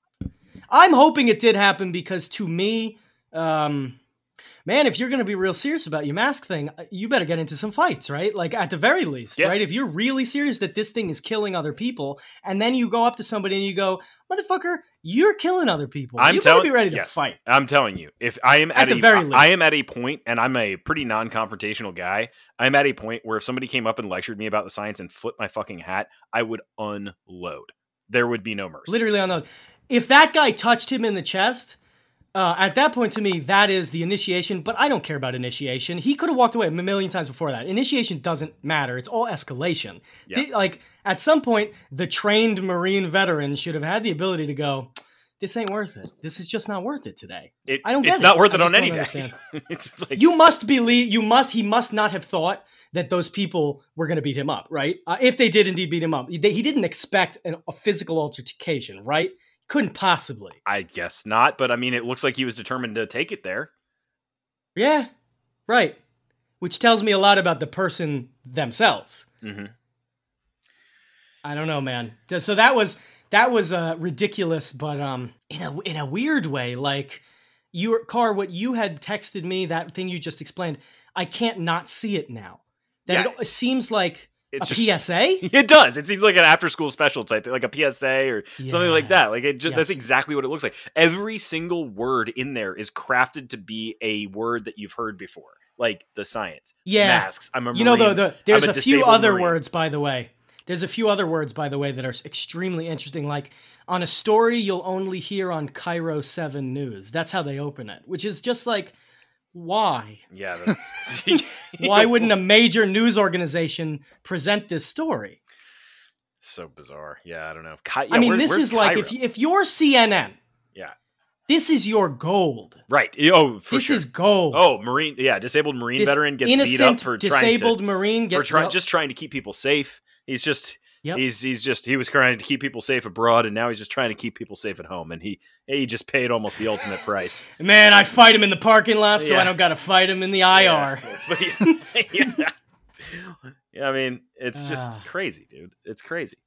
I'm hoping it did happen because to me, um, man, if you're going to be real serious about your mask thing, you better get into some fights, right? Like at the very least, Yeah. right? If you're really serious that this thing is killing other people, and then you go up to somebody and you go, "Motherfucker, you're killing other people," I'm you telling better be ready to yes, fight. I'm telling you, if I am at, At the a, very I- least. I am at a point, and I'm a pretty non-confrontational guy. I'm at a point where if somebody came up and lectured me about the science and flipped my fucking hat, I would unload. There would be no mercy. Literally on the. If that guy touched him in the chest. Uh, at that point, to me, that is the initiation, but I don't care about initiation. He could have walked away a million times before that. Initiation doesn't matter. It's all escalation. Yeah. The- like, at some point, the trained Marine veteran should have had the ability to go, this ain't worth it. This is just not worth it today. It, I don't get it's it. not worth I it just on don't any day. understand. It's just like, You must believe, you must, he must not have thought that those people were going to beat him up, right? Uh, if they did indeed beat him up. He, he didn't expect an, a physical altercation, right? Couldn't possibly. I guess not, but I mean, it looks like he was determined to take it there. Yeah, right. Which tells me a lot about the person themselves. Mm-hmm. I don't know, man. So that was that was uh, ridiculous, but um, in a in a weird way, like your Car, what you had texted me, that thing you just explained, I can't not see it now. That Yeah. it, it seems like It's a just- P S A. It does. It seems like an after-school special type thing, like a P S A or something like Yeah. that. Like it just, that's Yes. exactly what it looks like. Every single word in there is crafted to be a word that you've heard before, like the science, Yeah. masks. I'm a You know, the, Marine. the there's I'm a, few disabled other Marine. words, by the way. There's a few other words, by the way, that are extremely interesting. Like on a story you'll only hear on Cairo seven News. That's how they open it, which is just like, why? Yeah. That's, Why wouldn't a major news organization present this story? so bizarre? Yeah, I don't know. Ki- yeah, I mean, where- this where's is like Cairo? if you, if you're C N N, yeah, this is your gold. right. Oh, for this sure. is gold. Oh, Marine. Yeah, disabled Marine This veteran gets beat innocent, up for disabled trying to Marine for gets trying just trying to keep people safe. He's just. Yep. He's he's just he was trying to keep people safe abroad, and now he's just trying to keep people safe at home, and he he just paid almost the ultimate price. Man, I fight him in the parking lot, so Yeah. I don't got to fight him in the I R. Yeah. But yeah. yeah. Yeah, I mean, it's just Ah. crazy, dude. It's crazy.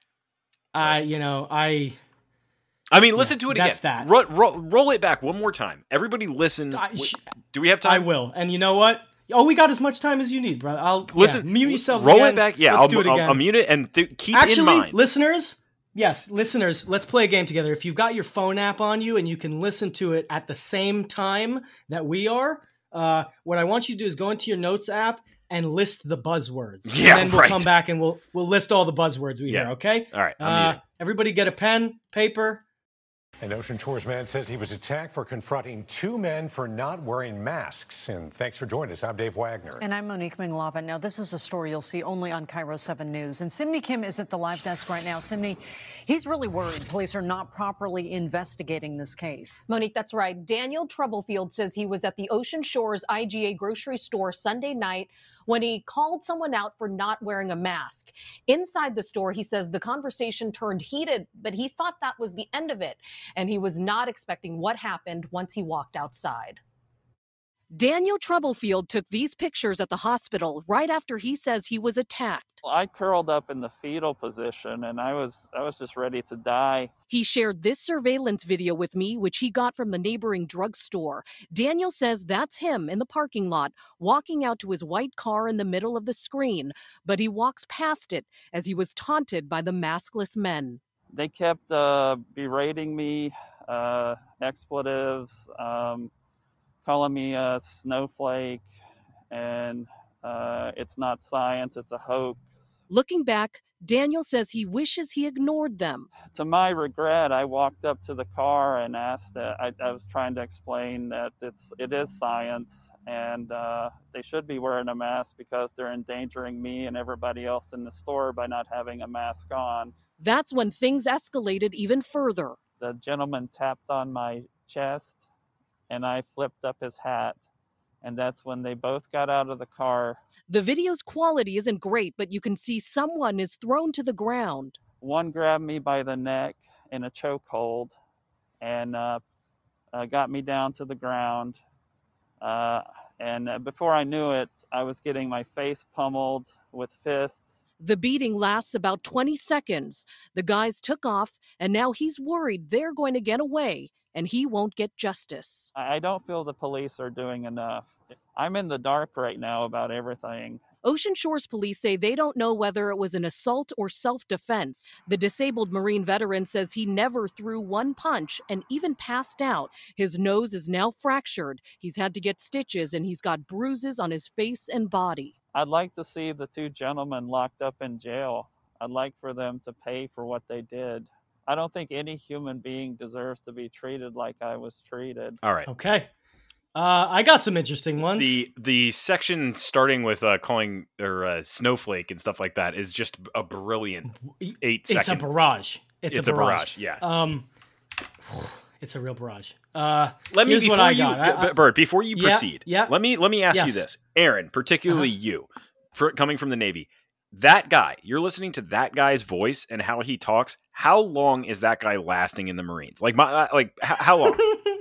I, you know, I. I mean, listen to it that's again. that. Ro- ro- roll it back one more time. Everybody, listen. I W- sh- Do we have I time? will. And you know what? Oh, we got as much time as you need, brother. I'll Listen, yeah, mute yourselves. Roll again. it back. Yeah, Let's I'll, do it I'll, again. I'll mute it and th- keep Actually, in mind. listeners, yes, listeners, let's play a game together. If you've got your phone app on you and you can listen to it at the same time that we are, uh, what I want you to do is go into your notes app and list the buzzwords. Yeah, and then we'll right. come back and we'll we'll list all the buzzwords we Yeah. hear. Okay. All right, I'm Uh, muting. everybody, get a pen, paper. An Ocean Shores man says he was attacked for confronting two men for not wearing masks. And thanks for joining us. I'm Dave Wagner. And I'm Monique Minglava. Now, this is a story you'll see only on Cairo seven News. And Simney Kim is at the live desk right now. Simney, he's really worried police are not properly investigating this case. Monique, that's right. Daniel Troublefield says he was at the Ocean Shores I G A grocery store Sunday night when he called someone out for not wearing a mask. Inside the store, he says the conversation turned heated, but he thought that was the end of it. And he was not expecting what happened once he walked outside. Daniel Troublefield took these pictures at the hospital right after he says he was attacked. I curled up in the fetal position and I was I was just ready to die. He shared this surveillance video with me, which he got from the neighboring drugstore. Daniel says that's him in the parking lot, walking out to his white car in the middle of the screen, but he walks past it as he was taunted by the maskless men. They kept uh, berating me, uh, expletives, um, calling me a snowflake, and uh, it's not science, it's a hoax. Looking back, Daniel says he wishes he ignored them. To my regret, I walked up to the car and asked, uh, I, I was trying to explain that it's, it is science, and uh, they should be wearing a mask because they're endangering me and everybody else in the store by not having a mask on. That's when things escalated even further. The gentleman tapped on my chest, and I flipped up his hat. And that's when they both got out of the car. The video's quality isn't great, but you can see someone is thrown to the ground. One grabbed me by the neck in a chokehold and uh, uh, got me down to the ground. Uh, and uh, before I knew it, I was getting my face pummeled with fists. The beating lasts about twenty seconds. The guys took off, and now he's worried they're going to get away, and he won't get justice. I don't feel the police are doing enough. I'm in the dark right now about everything. Ocean Shores police say they don't know whether it was an assault or self-defense. The disabled Marine veteran says he never threw one punch and even passed out. His nose is now fractured. He's had to get stitches, and he's got bruises on his face and body. I'd like to see the two gentlemen locked up in jail. I'd like for them to pay for what they did. I don't think any human being deserves to be treated like I was treated. All right. Okay. Uh, I got some interesting ones. The the section starting with uh, calling or uh, snowflake and stuff like that is just a brilliant eight it's second. a barrage. It's, It's a a barrage. barrage, yes. Um, it's a real barrage. Uh, Let me here's before what I you, got. I- I- Bert. Before you Yeah, proceed, yeah. let me let me ask Yes. you this, Aaron, particularly Uh-huh. you, for coming from the Navy. That guy, you're listening to that guy's voice and how he talks. How long is that guy lasting in the Marines? Like my uh, like h- how long?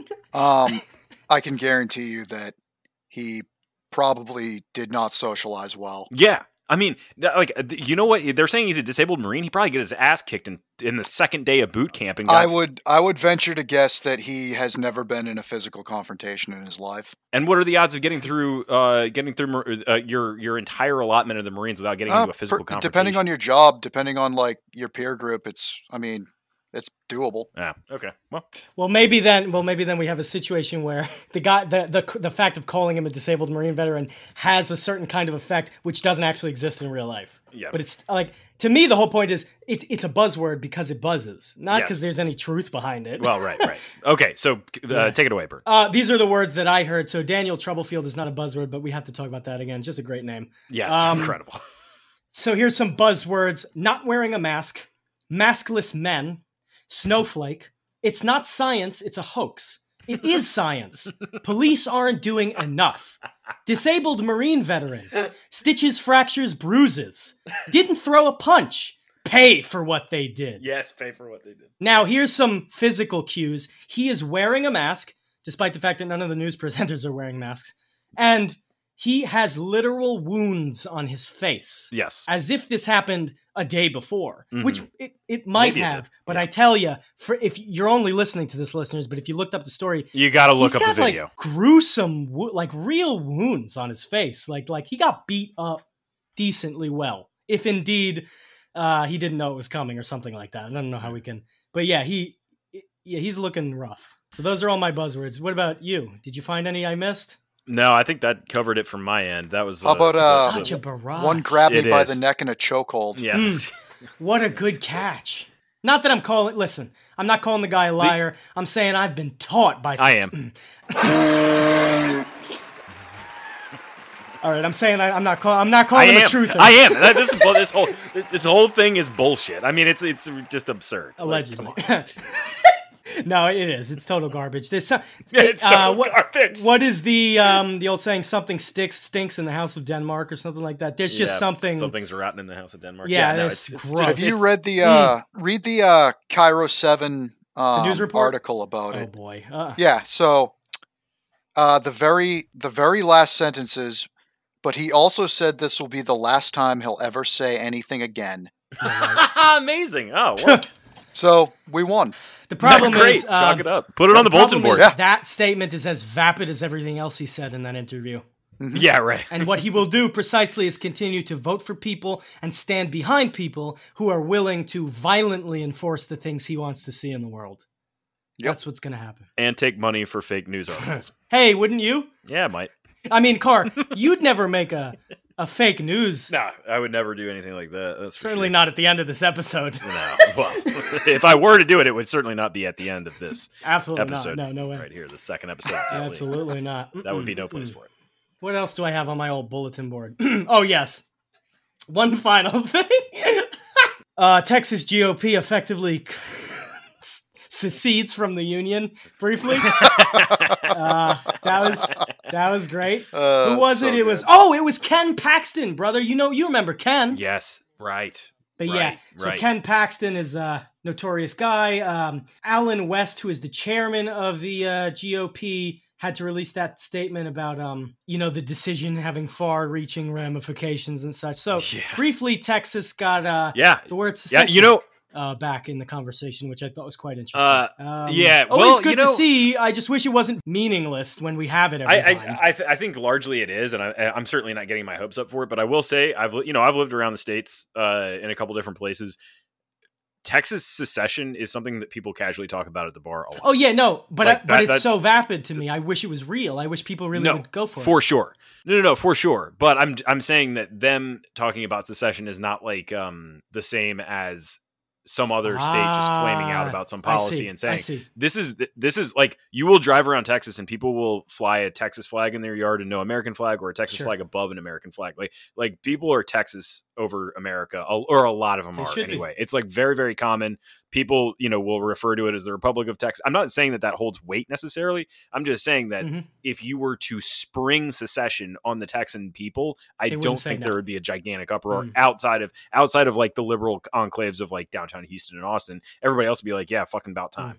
Um, I can guarantee you that he probably did not socialize well. Yeah. I mean, th- like, uh, you know what? They're saying he's a disabled Marine. He probably get his ass kicked in, in the second day of boot camp. And got, I would I would venture to guess that he has never been in a physical confrontation in his life. and what are the odds of getting through, uh, getting through mar- uh, your your entire allotment of the Marines without getting Uh, into a physical per- confrontation? depending on your job, depending on like your peer group, it's I mean, it's doable. Yeah. Okay. Well, Well, maybe then. Well, maybe then we have a situation where the guy, the the the fact of calling him a disabled Marine veteran has a certain kind of effect which doesn't actually exist in real life. Yeah. But it's like to me, the whole point is it's it's a buzzword because it buzzes, not because Yes. there's any truth behind it. well, right, right. Okay. So uh, Yeah. take it away, Bert. Uh, these are the words that I heard. So Daniel Troublefield is not a buzzword, but we have to talk about that again. Just a great name. Yes. um, Incredible. So here's some buzzwords: not wearing a mask, maskless men, snowflake. It's not science, it's a hoax. It is science. Police aren't doing enough. Disabled Marine veteran. Stitches, fractures, bruises. Didn't throw a punch. Pay for what they did. Yes. Pay for what they did. Now, here's some physical cues. He is wearing a mask, despite the fact that none of the news presenters are wearing masks. And he has literal wounds on his face. Yes. As if this happened a day before, Mhm. which it, it might Maybe it have. did, But yeah. I tell you, for if you're only listening to this, listeners, but if you looked up the story, You got to look he's up got the video. like gruesome, wo- like real wounds on his face. Like like he got beat up decently well, if indeed uh, he didn't know it was coming or something like that. I don't know how we can, but yeah, he yeah he's looking rough. So those are all my buzzwords. What about you? Did you find any I missed? No, I think that covered it from my end. That was How about, uh, Such a barrage. One grabbed me It by is. the neck in a chokehold. Yeah. Mm. What a good catch. Not that I'm calling. Listen, I'm not calling the guy a liar. I'm saying I've been taught by. I am. All right, I'm saying I, I'm not calling. I'm not I calling him am. a truther. I am. That- This, is bull- this whole this whole thing is bullshit. I mean, it's it's just absurd. Like, Allegedly. come on. No, it is. It's total garbage. There's some. It's uh, total what, garbage. What is the um the old saying? Something sticks stinks in the house of Denmark or something like that. There's just Yeah, something. Some things are rotten in the house of Denmark. Yeah, no, that's it's, it's gross. just- Have you it's- read the uh, read the uh, Cairo seven um, news report? article about Oh it? boy. Uh, Yeah. So Uh, the very the very last sentences, but he also said this will be the last time he'll ever say anything again. Amazing. Oh, well. So we won. The problem Great. is, Chalk um, it up. Put it on the bulletin problem board. is Yeah. That statement is as vapid as everything else he said in that interview. Mm-hmm. Yeah, right. And what he will do precisely is continue to vote for people and stand behind people who are willing to violently enforce the things he wants to see in the world. Yep. That's what's going to happen. And take money for fake news articles. Hey, wouldn't you? Yeah, might. I mean, Carr, you'd never make a, a fake news. No, I would never do anything like that. That's for Certainly sure. not at the end of this episode. No. Well, if I were to do it, it would certainly not be at the end of this Absolutely episode. not. No, no way. Right here, the second episode. Totally. Absolutely not. That would be no Mm-mm, place mm-mm. for it. What else do I have on my old bulletin board? Oh, yes. One final thing. uh, Texas G O P effectively secedes from the union briefly. uh, that was that was great. Uh, Who was so it? It good. was oh, it was Ken Paxton, brother. You know, you remember Ken. Yes, right. But right, yeah, so right. Ken Paxton is a notorious guy. Um, Alan West, who is the chairman of the uh, G O P, had to release that statement about, um, you know, the decision having far-reaching ramifications and such. So Yeah. briefly, Texas got uh, Yeah. the word Yeah, secession you know, uh, back in the conversation, which I thght was quite interesting. Uh, um, yeah, always well, good you know- to see. I just wish it wasn't meaningless when we have it every I time. I I, th- I think largely it is, and I, I'm certainly not getting my hopes up for it. But I will say, I've li- you know I've lived around the states uh, in a couple different places. Texas secession is something that people casually talk about at the bar a lot. Oh yeah, no, but Like I, but that- it's that- so vapid to me. I wish it was real. I wish people really no, would go for, for it. sure. No, no, no, for sure. But I'm I'm saying that them talking about secession is not like um the same as some other state just flaming out Ah, about some I policy see, and I saying see. this is this is like you will drive around Texas and people will fly a Texas flag in their yard and no American flag, or a Texas Sure. flag above an American flag. Like like people are Texas over America, or a lot of them They are should be. anyway. It's like very very common. People, you know, will refer to it as the Republic of Texas. I'm not saying that that holds weight necessarily. I'm just saying that Mhm. if you were to spring secession on the Texan people, I They wouldn't don't say think no. there would be a gigantic uproar Mm. outside of outside of like the liberal enclaves of like downtown Houston and Austin. Everybody else would be like, yeah, fucking about time.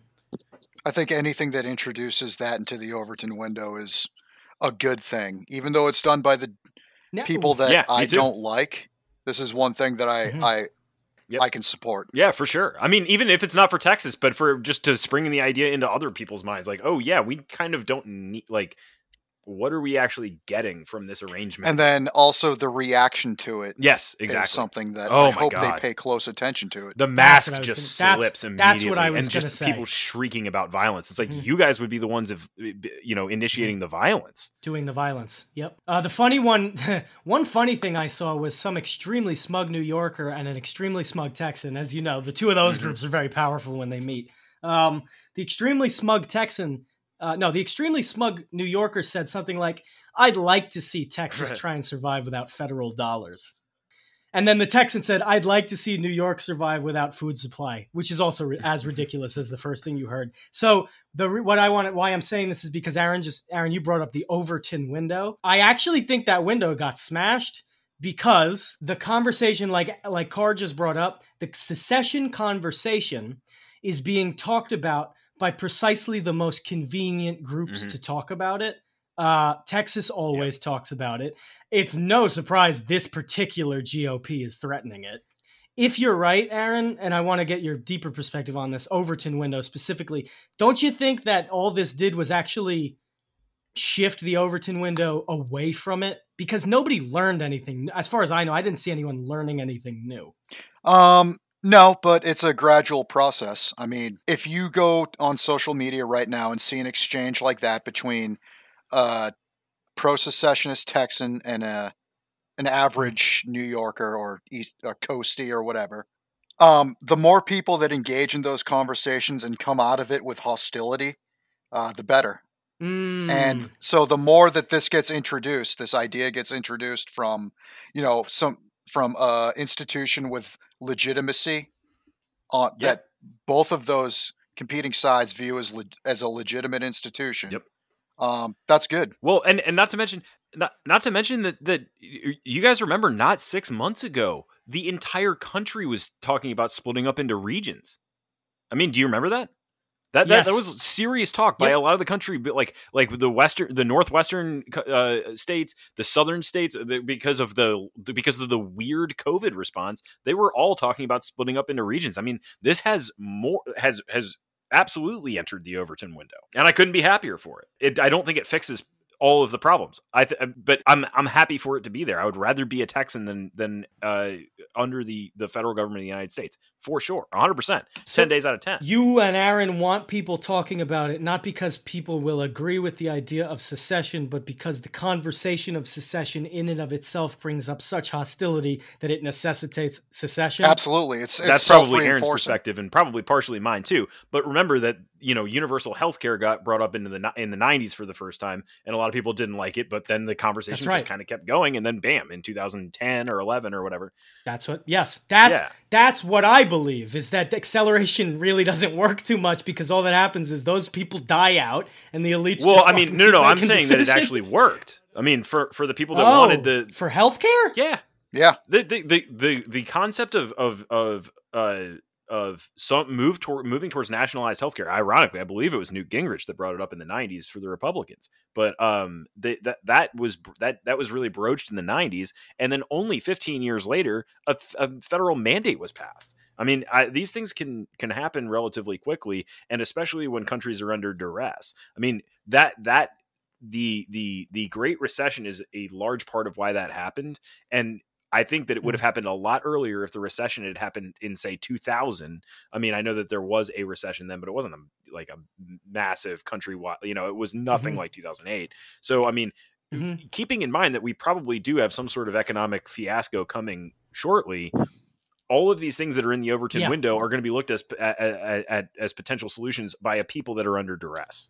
I think anything that introduces that into the Overton window is a good thing, even though it's done by the Now- people that Yeah, me I too. don't like. This is one thing that I Mhm. I Yep. I can support. Yeah, for sure. I mean, even if it's not for Texas, but for just to spring the idea into other people's minds, like, oh yeah, we kind of don't need like, what are we actually getting from this arrangement? And then also the reaction to it yes, is exactly. something that Oh I my hope God. they pay close attention to it. The That's mask what I was just gonna- that's- slips that's immediately, what I was and gonna just say. people shrieking about violence. It's like Mhm. you guys would be the ones of you know initiating the violence. Doing the violence. Yep. Uh, the funny one, one funny thing I saw was some extremely smug New Yorker and an extremely smug Texan. As you know, the two of those Mhm. groups are very powerful when they meet. Um, the extremely smug Texan, uh, no, the extremely smug New Yorker said something like, "I'd like to see Texas Right. try and survive without federal dollars." And then the Texan said, "I'd like to see New York survive without food supply," which is also ri- as ridiculous as the first thing you heard. So the re- what I want, why I'm saying this is because Aaron just Aaron, you brought up the Overton window. I actually think that window got smashed because the conversation, like like Carr just brought up, the secession conversation is being talked about by precisely the most convenient groups Mhm. to talk about it. Uh, Texas always talks about it. It's no surprise this particular G O P is threatening it. If you're right, Aaron, and I want to get your deeper perspective on this Overton window specifically, don't you think that all this did was actually shift the Overton window away from it? Because nobody learned anything. As far as I know, I didn't see anyone learning anything new. Um, no, but it's a gradual process. I mean, if you go on social media right now and see an exchange like that between a pro-secessionist Texan and a an average New Yorker or East or Coastie or whatever, um, the more people that engage in those conversations and come out of it with hostility, uh, the better. Mm. And so the more that this gets introduced, this idea gets introduced from, you know, some from a institution with legitimacy, uh, Yeah. that both of those competing sides view as le- as a legitimate institution. Yep. Um, that's good. Well, and, and not to mention, not not to mention that that y- you guys remember, not six months ago, the entire country was talking about splitting up into regions. I mean, do you remember that? That, that Yes. that was serious talk by Yep. a lot of the country, but like like the western, the northwestern uh, states, the southern states, the, because of the because of the weird COVID response, they were all talking about splitting up into regions. I mean, this has more has has absolutely entered the Overton window, and I couldn't be happier for it. It I don't think it fixes all of the problems. I th- but I'm I'm happy for it to be there. I would rather be a Texan than than uh, under the the federal government of the United States for sure, one hundred percent, So ten days out of ten. You and Aaron want people talking about it, not because people will agree with the idea of secession, but because the conversation of secession in and of itself brings up such hostility that it necessitates secession. Absolutely. It's, it's That's probably Aaron's self-reinforcing. perspective and probably partially mine too. But remember that, you know, universal health care got brought up into the ni- in the nineties for the first time, and a lot of people didn't like it, but then the conversation That's just right. kind of kept going, and then bam, in two thousand ten or eleven or whatever. That's what, yes, that's Yeah. that's what I believe, is that the acceleration really doesn't work too much, because all that happens is those people die out and the elites. Well, just I mean, fucking no, no, keep no. I'm making saying that it decisions. actually worked. I mean, for for the people that Oh, wanted the for healthcare. yeah, Yeah. the the the the, the concept of of of uh of some move toward moving towards nationalized healthcare. Ironically, I believe it was Newt Gingrich that brought it up in the nineties for the Republicans. But um, they, that that was that that was really broached in the nineties, and then only fifteen years later, a, f- a federal mandate was passed. I mean, I, these things can can happen relatively quickly, and especially when countries are under duress. I mean, that that the the the Great Recession is a large part of why that happened, and I think that it would have happened a lot earlier if the recession had happened in, say, two thousand. I mean, I know that there was a recession then, but it wasn't a, like a massive countrywide, you know, it was nothing Mhm. like two thousand eight. So, I mean, Mhm. keeping in mind that we probably do have some sort of economic fiasco coming shortly, all of these things that are in the Overton Yeah. window are going to be looked as, at, at, at, as potential solutions by a people that are under duress.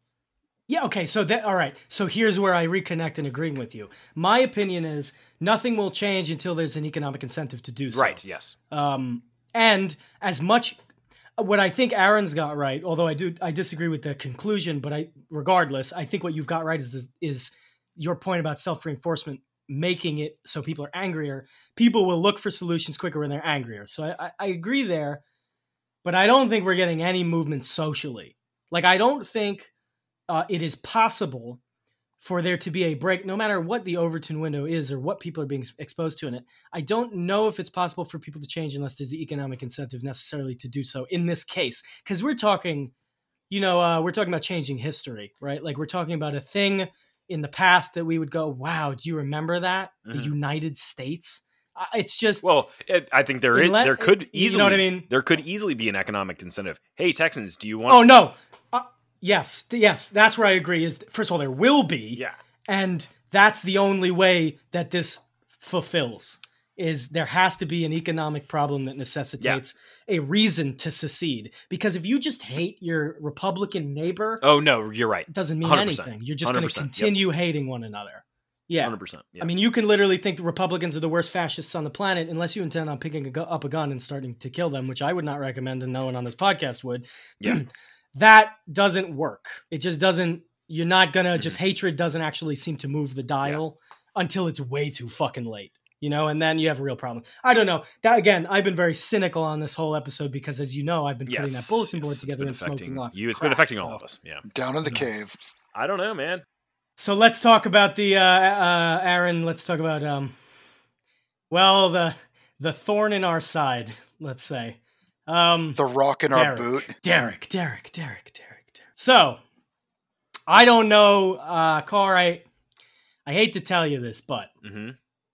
Yeah, okay, so that all right. So here's where I reconnect and agreeing with you. My opinion is nothing will change until there's an economic incentive to do so. Right, yes. Um, and as much what I think Aaron's got right, although I do I disagree with the conclusion, but I regardless, I think what you've got right is the, is your point about self-reinforcement, making it so people are angrier. People will look for solutions quicker when they're angrier. So I, I, I agree there, but I don't think we're getting any movement socially. Like I don't think Uh, it is possible for there to be a break, no matter what the Overton window is or what people are being exposed to in it. I don't know if it's possible for people to change unless there's the economic incentive necessarily to do so in this case. Because we're talking, you know, uh, we're talking about changing history, right? Like we're talking about a thing in the past that we would go, wow, do you remember that? Mhm. The United States? Uh, it's just, Well, it, I think there is, Unless- there could you easily, know what I mean? there could easily be an economic incentive. Hey, Texans, do you want? oh no. Uh, yes, th- yes, that's where I agree is, first of all, there will be. Yeah. And that's the only way that this fulfills, is there has to be an economic problem that necessitates a reason to secede. Because if you just hate your Republican neighbor, Oh no, you're right. it doesn't mean one hundred percent. anything. You're just going to one hundred percent, continue hating one another. Yeah. one hundred percent. Yeah. I mean, you can literally think the Republicans are the worst fascists on the planet unless you intend on picking a gu- up a gun and starting to kill them, which I would not recommend, and no one on this podcast would. Yeah. That doesn't work. It just doesn't. You're not gonna Mm-hmm. just hatred doesn't actually seem to move the dial until it's way too fucking late, you know, and then you have a real problem. I don't know. That again, I've been very cynical on this whole episode because, as you know, I've been putting that Yes, bulletin yes, board it's together been and smoking affecting lots. you. Of It's been crack, affecting so. all of us. Yeah. Down in the Nice. cave. I don't know, man. So let's talk about the uh, uh, Aaron. Let's talk about um, well, the the thorn in our side. Let's say um, The rock in Derek, our boot. Derek, Derek, Derek, Derek, Derek. So I don't know, uh, Carr. I I hate to tell you this, but Mm-hmm.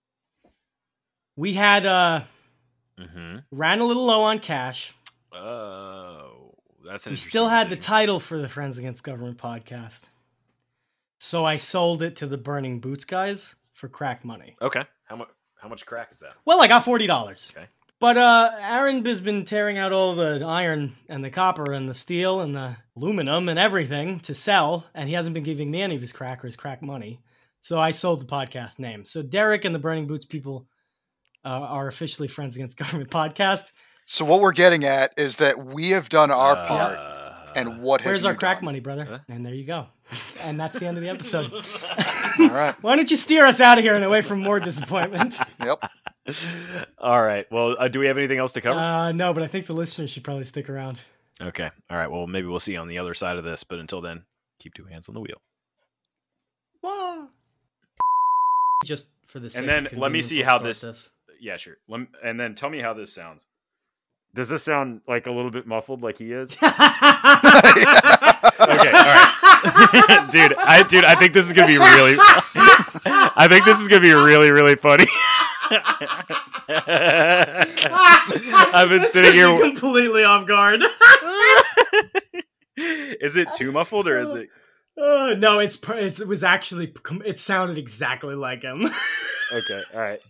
we had uh Mm-hmm. ran a little low on cash. Oh, that's an We still interesting had the thing. title for the Friends Against Government podcast, so I sold it to the Burning Boots guys for crack money. Okay. How much? How much crack is that? Well, I got forty dollars. Okay. But uh, Aaron has been tearing out all the iron and the copper and the steel and the aluminum and everything to sell, and he hasn't been giving me any of his crack or his crack money. So I sold the podcast name. So Derek and the Burning Boots people uh, are officially Friends Against Government podcast. So what we're getting at is that we have done our Uh, part, and what have Where's you our crack done? money, brother? Huh? And there you go. And that's the end of the episode. All right. Why don't you steer us out of here and away from more disappointment? Yep. All right. Well, uh, do we have anything else to cover? Uh, no, but I think the listeners should probably stick around. Okay. All right. Well, maybe we'll see you on the other side of this, but until then, keep two hands on the wheel. Whoa. Just for the sake And then of let me convenience, see I'll how start this, this. Yeah, sure. Let me, and then tell me how this sounds. Does this sound like a little bit muffled, like he is? Okay, all right, dude. I dude, I think this is gonna be really. I think this is gonna be really, really funny. I've been This sitting took me here completely off guard. Is it too muffled or is it? Uh, no, it's, per- it's it was actually it sounded exactly like him. Okay, all right.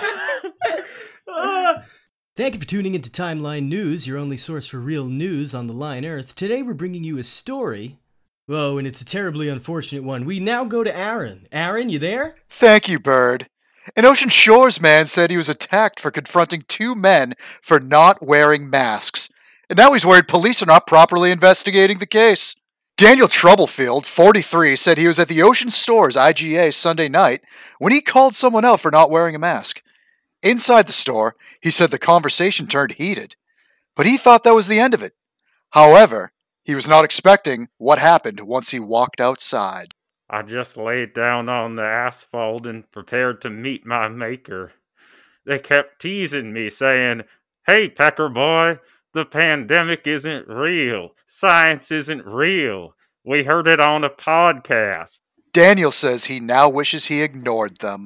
uh, Thank you for tuning into Timeline News, your only source for real news on the line Earth. Today we're bringing you a story. Oh, and it's a terribly unfortunate one. We now go to Aaron. Aaron, you there? Thank you, Bird. An Ocean Shores man said he was attacked for confronting two men for not wearing masks. And now he's worried police are not properly investigating the case. Daniel Troublefield, forty-three, said he was at the Ocean Stores I G A Sunday night when he called someone out for not wearing a mask. Inside the store, he said the conversation turned heated, but he thought that was the end of it. However, he was not expecting what happened once he walked outside. I just laid down on the asphalt and prepared to meet my maker. They kept teasing me, saying, "Hey, Pecker boy, the pandemic isn't real. Science isn't real. We heard it on a podcast." Daniel says he now wishes he ignored them.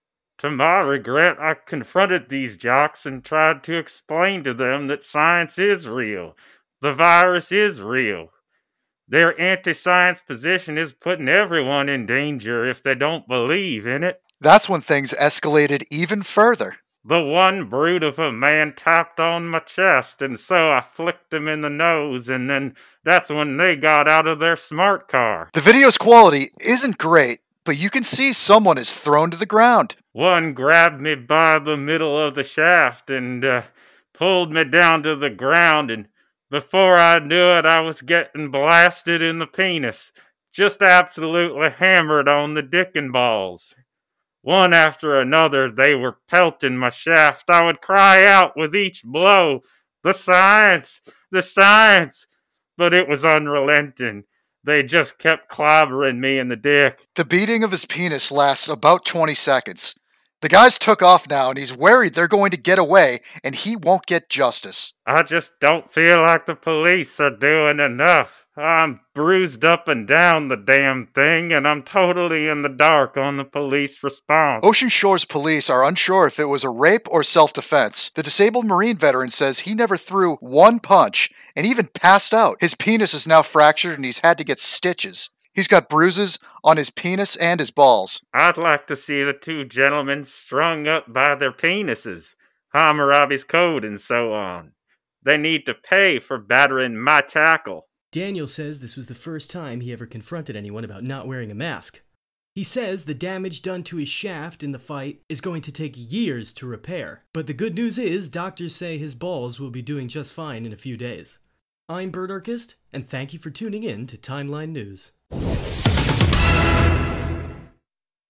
To my regret, I confronted these jocks and tried to explain to them that science is real. The virus is real. Their anti-science position is putting everyone in danger if they don't believe in it. That's when things escalated even further. The one brute of a man tapped on my chest, and so I flicked him in the nose, and then that's when they got out of their smart car. The video's quality isn't great, but you can see someone is thrown to the ground. One grabbed me by the middle of the shaft and uh, pulled me down to the ground, and before I knew it, I was getting blasted in the penis. Just absolutely hammered on the dick and balls. One after another, they were pelting my shaft. I would cry out with each blow, "The science! The science!" But it was unrelenting. They just kept clobbering me in the dick. The beating of his penis lasts about twenty seconds. The guys took off now, and he's worried they're going to get away, and he won't get justice. I just don't feel like the police are doing enough. I'm bruised up and down the damn thing, and I'm totally in the dark on the police response. Ocean Shores police are unsure if it was a rape or self-defense. The disabled Marine veteran says he never threw one punch and even passed out. His penis is now fractured, and he's had to get stitches. He's got bruises on his penis and his balls. I'd like to see the two gentlemen strung up by their penises, Hammurabi's Code and so on. They need to pay for battering my tackle. Daniel says this was the first time he ever confronted anyone about not wearing a mask. He says the damage done to his shaft in the fight is going to take years to repair. But the good news is doctors say his balls will be doing just fine in a few days. I'm Bert Erkist, and thank you for tuning in to Timeline News.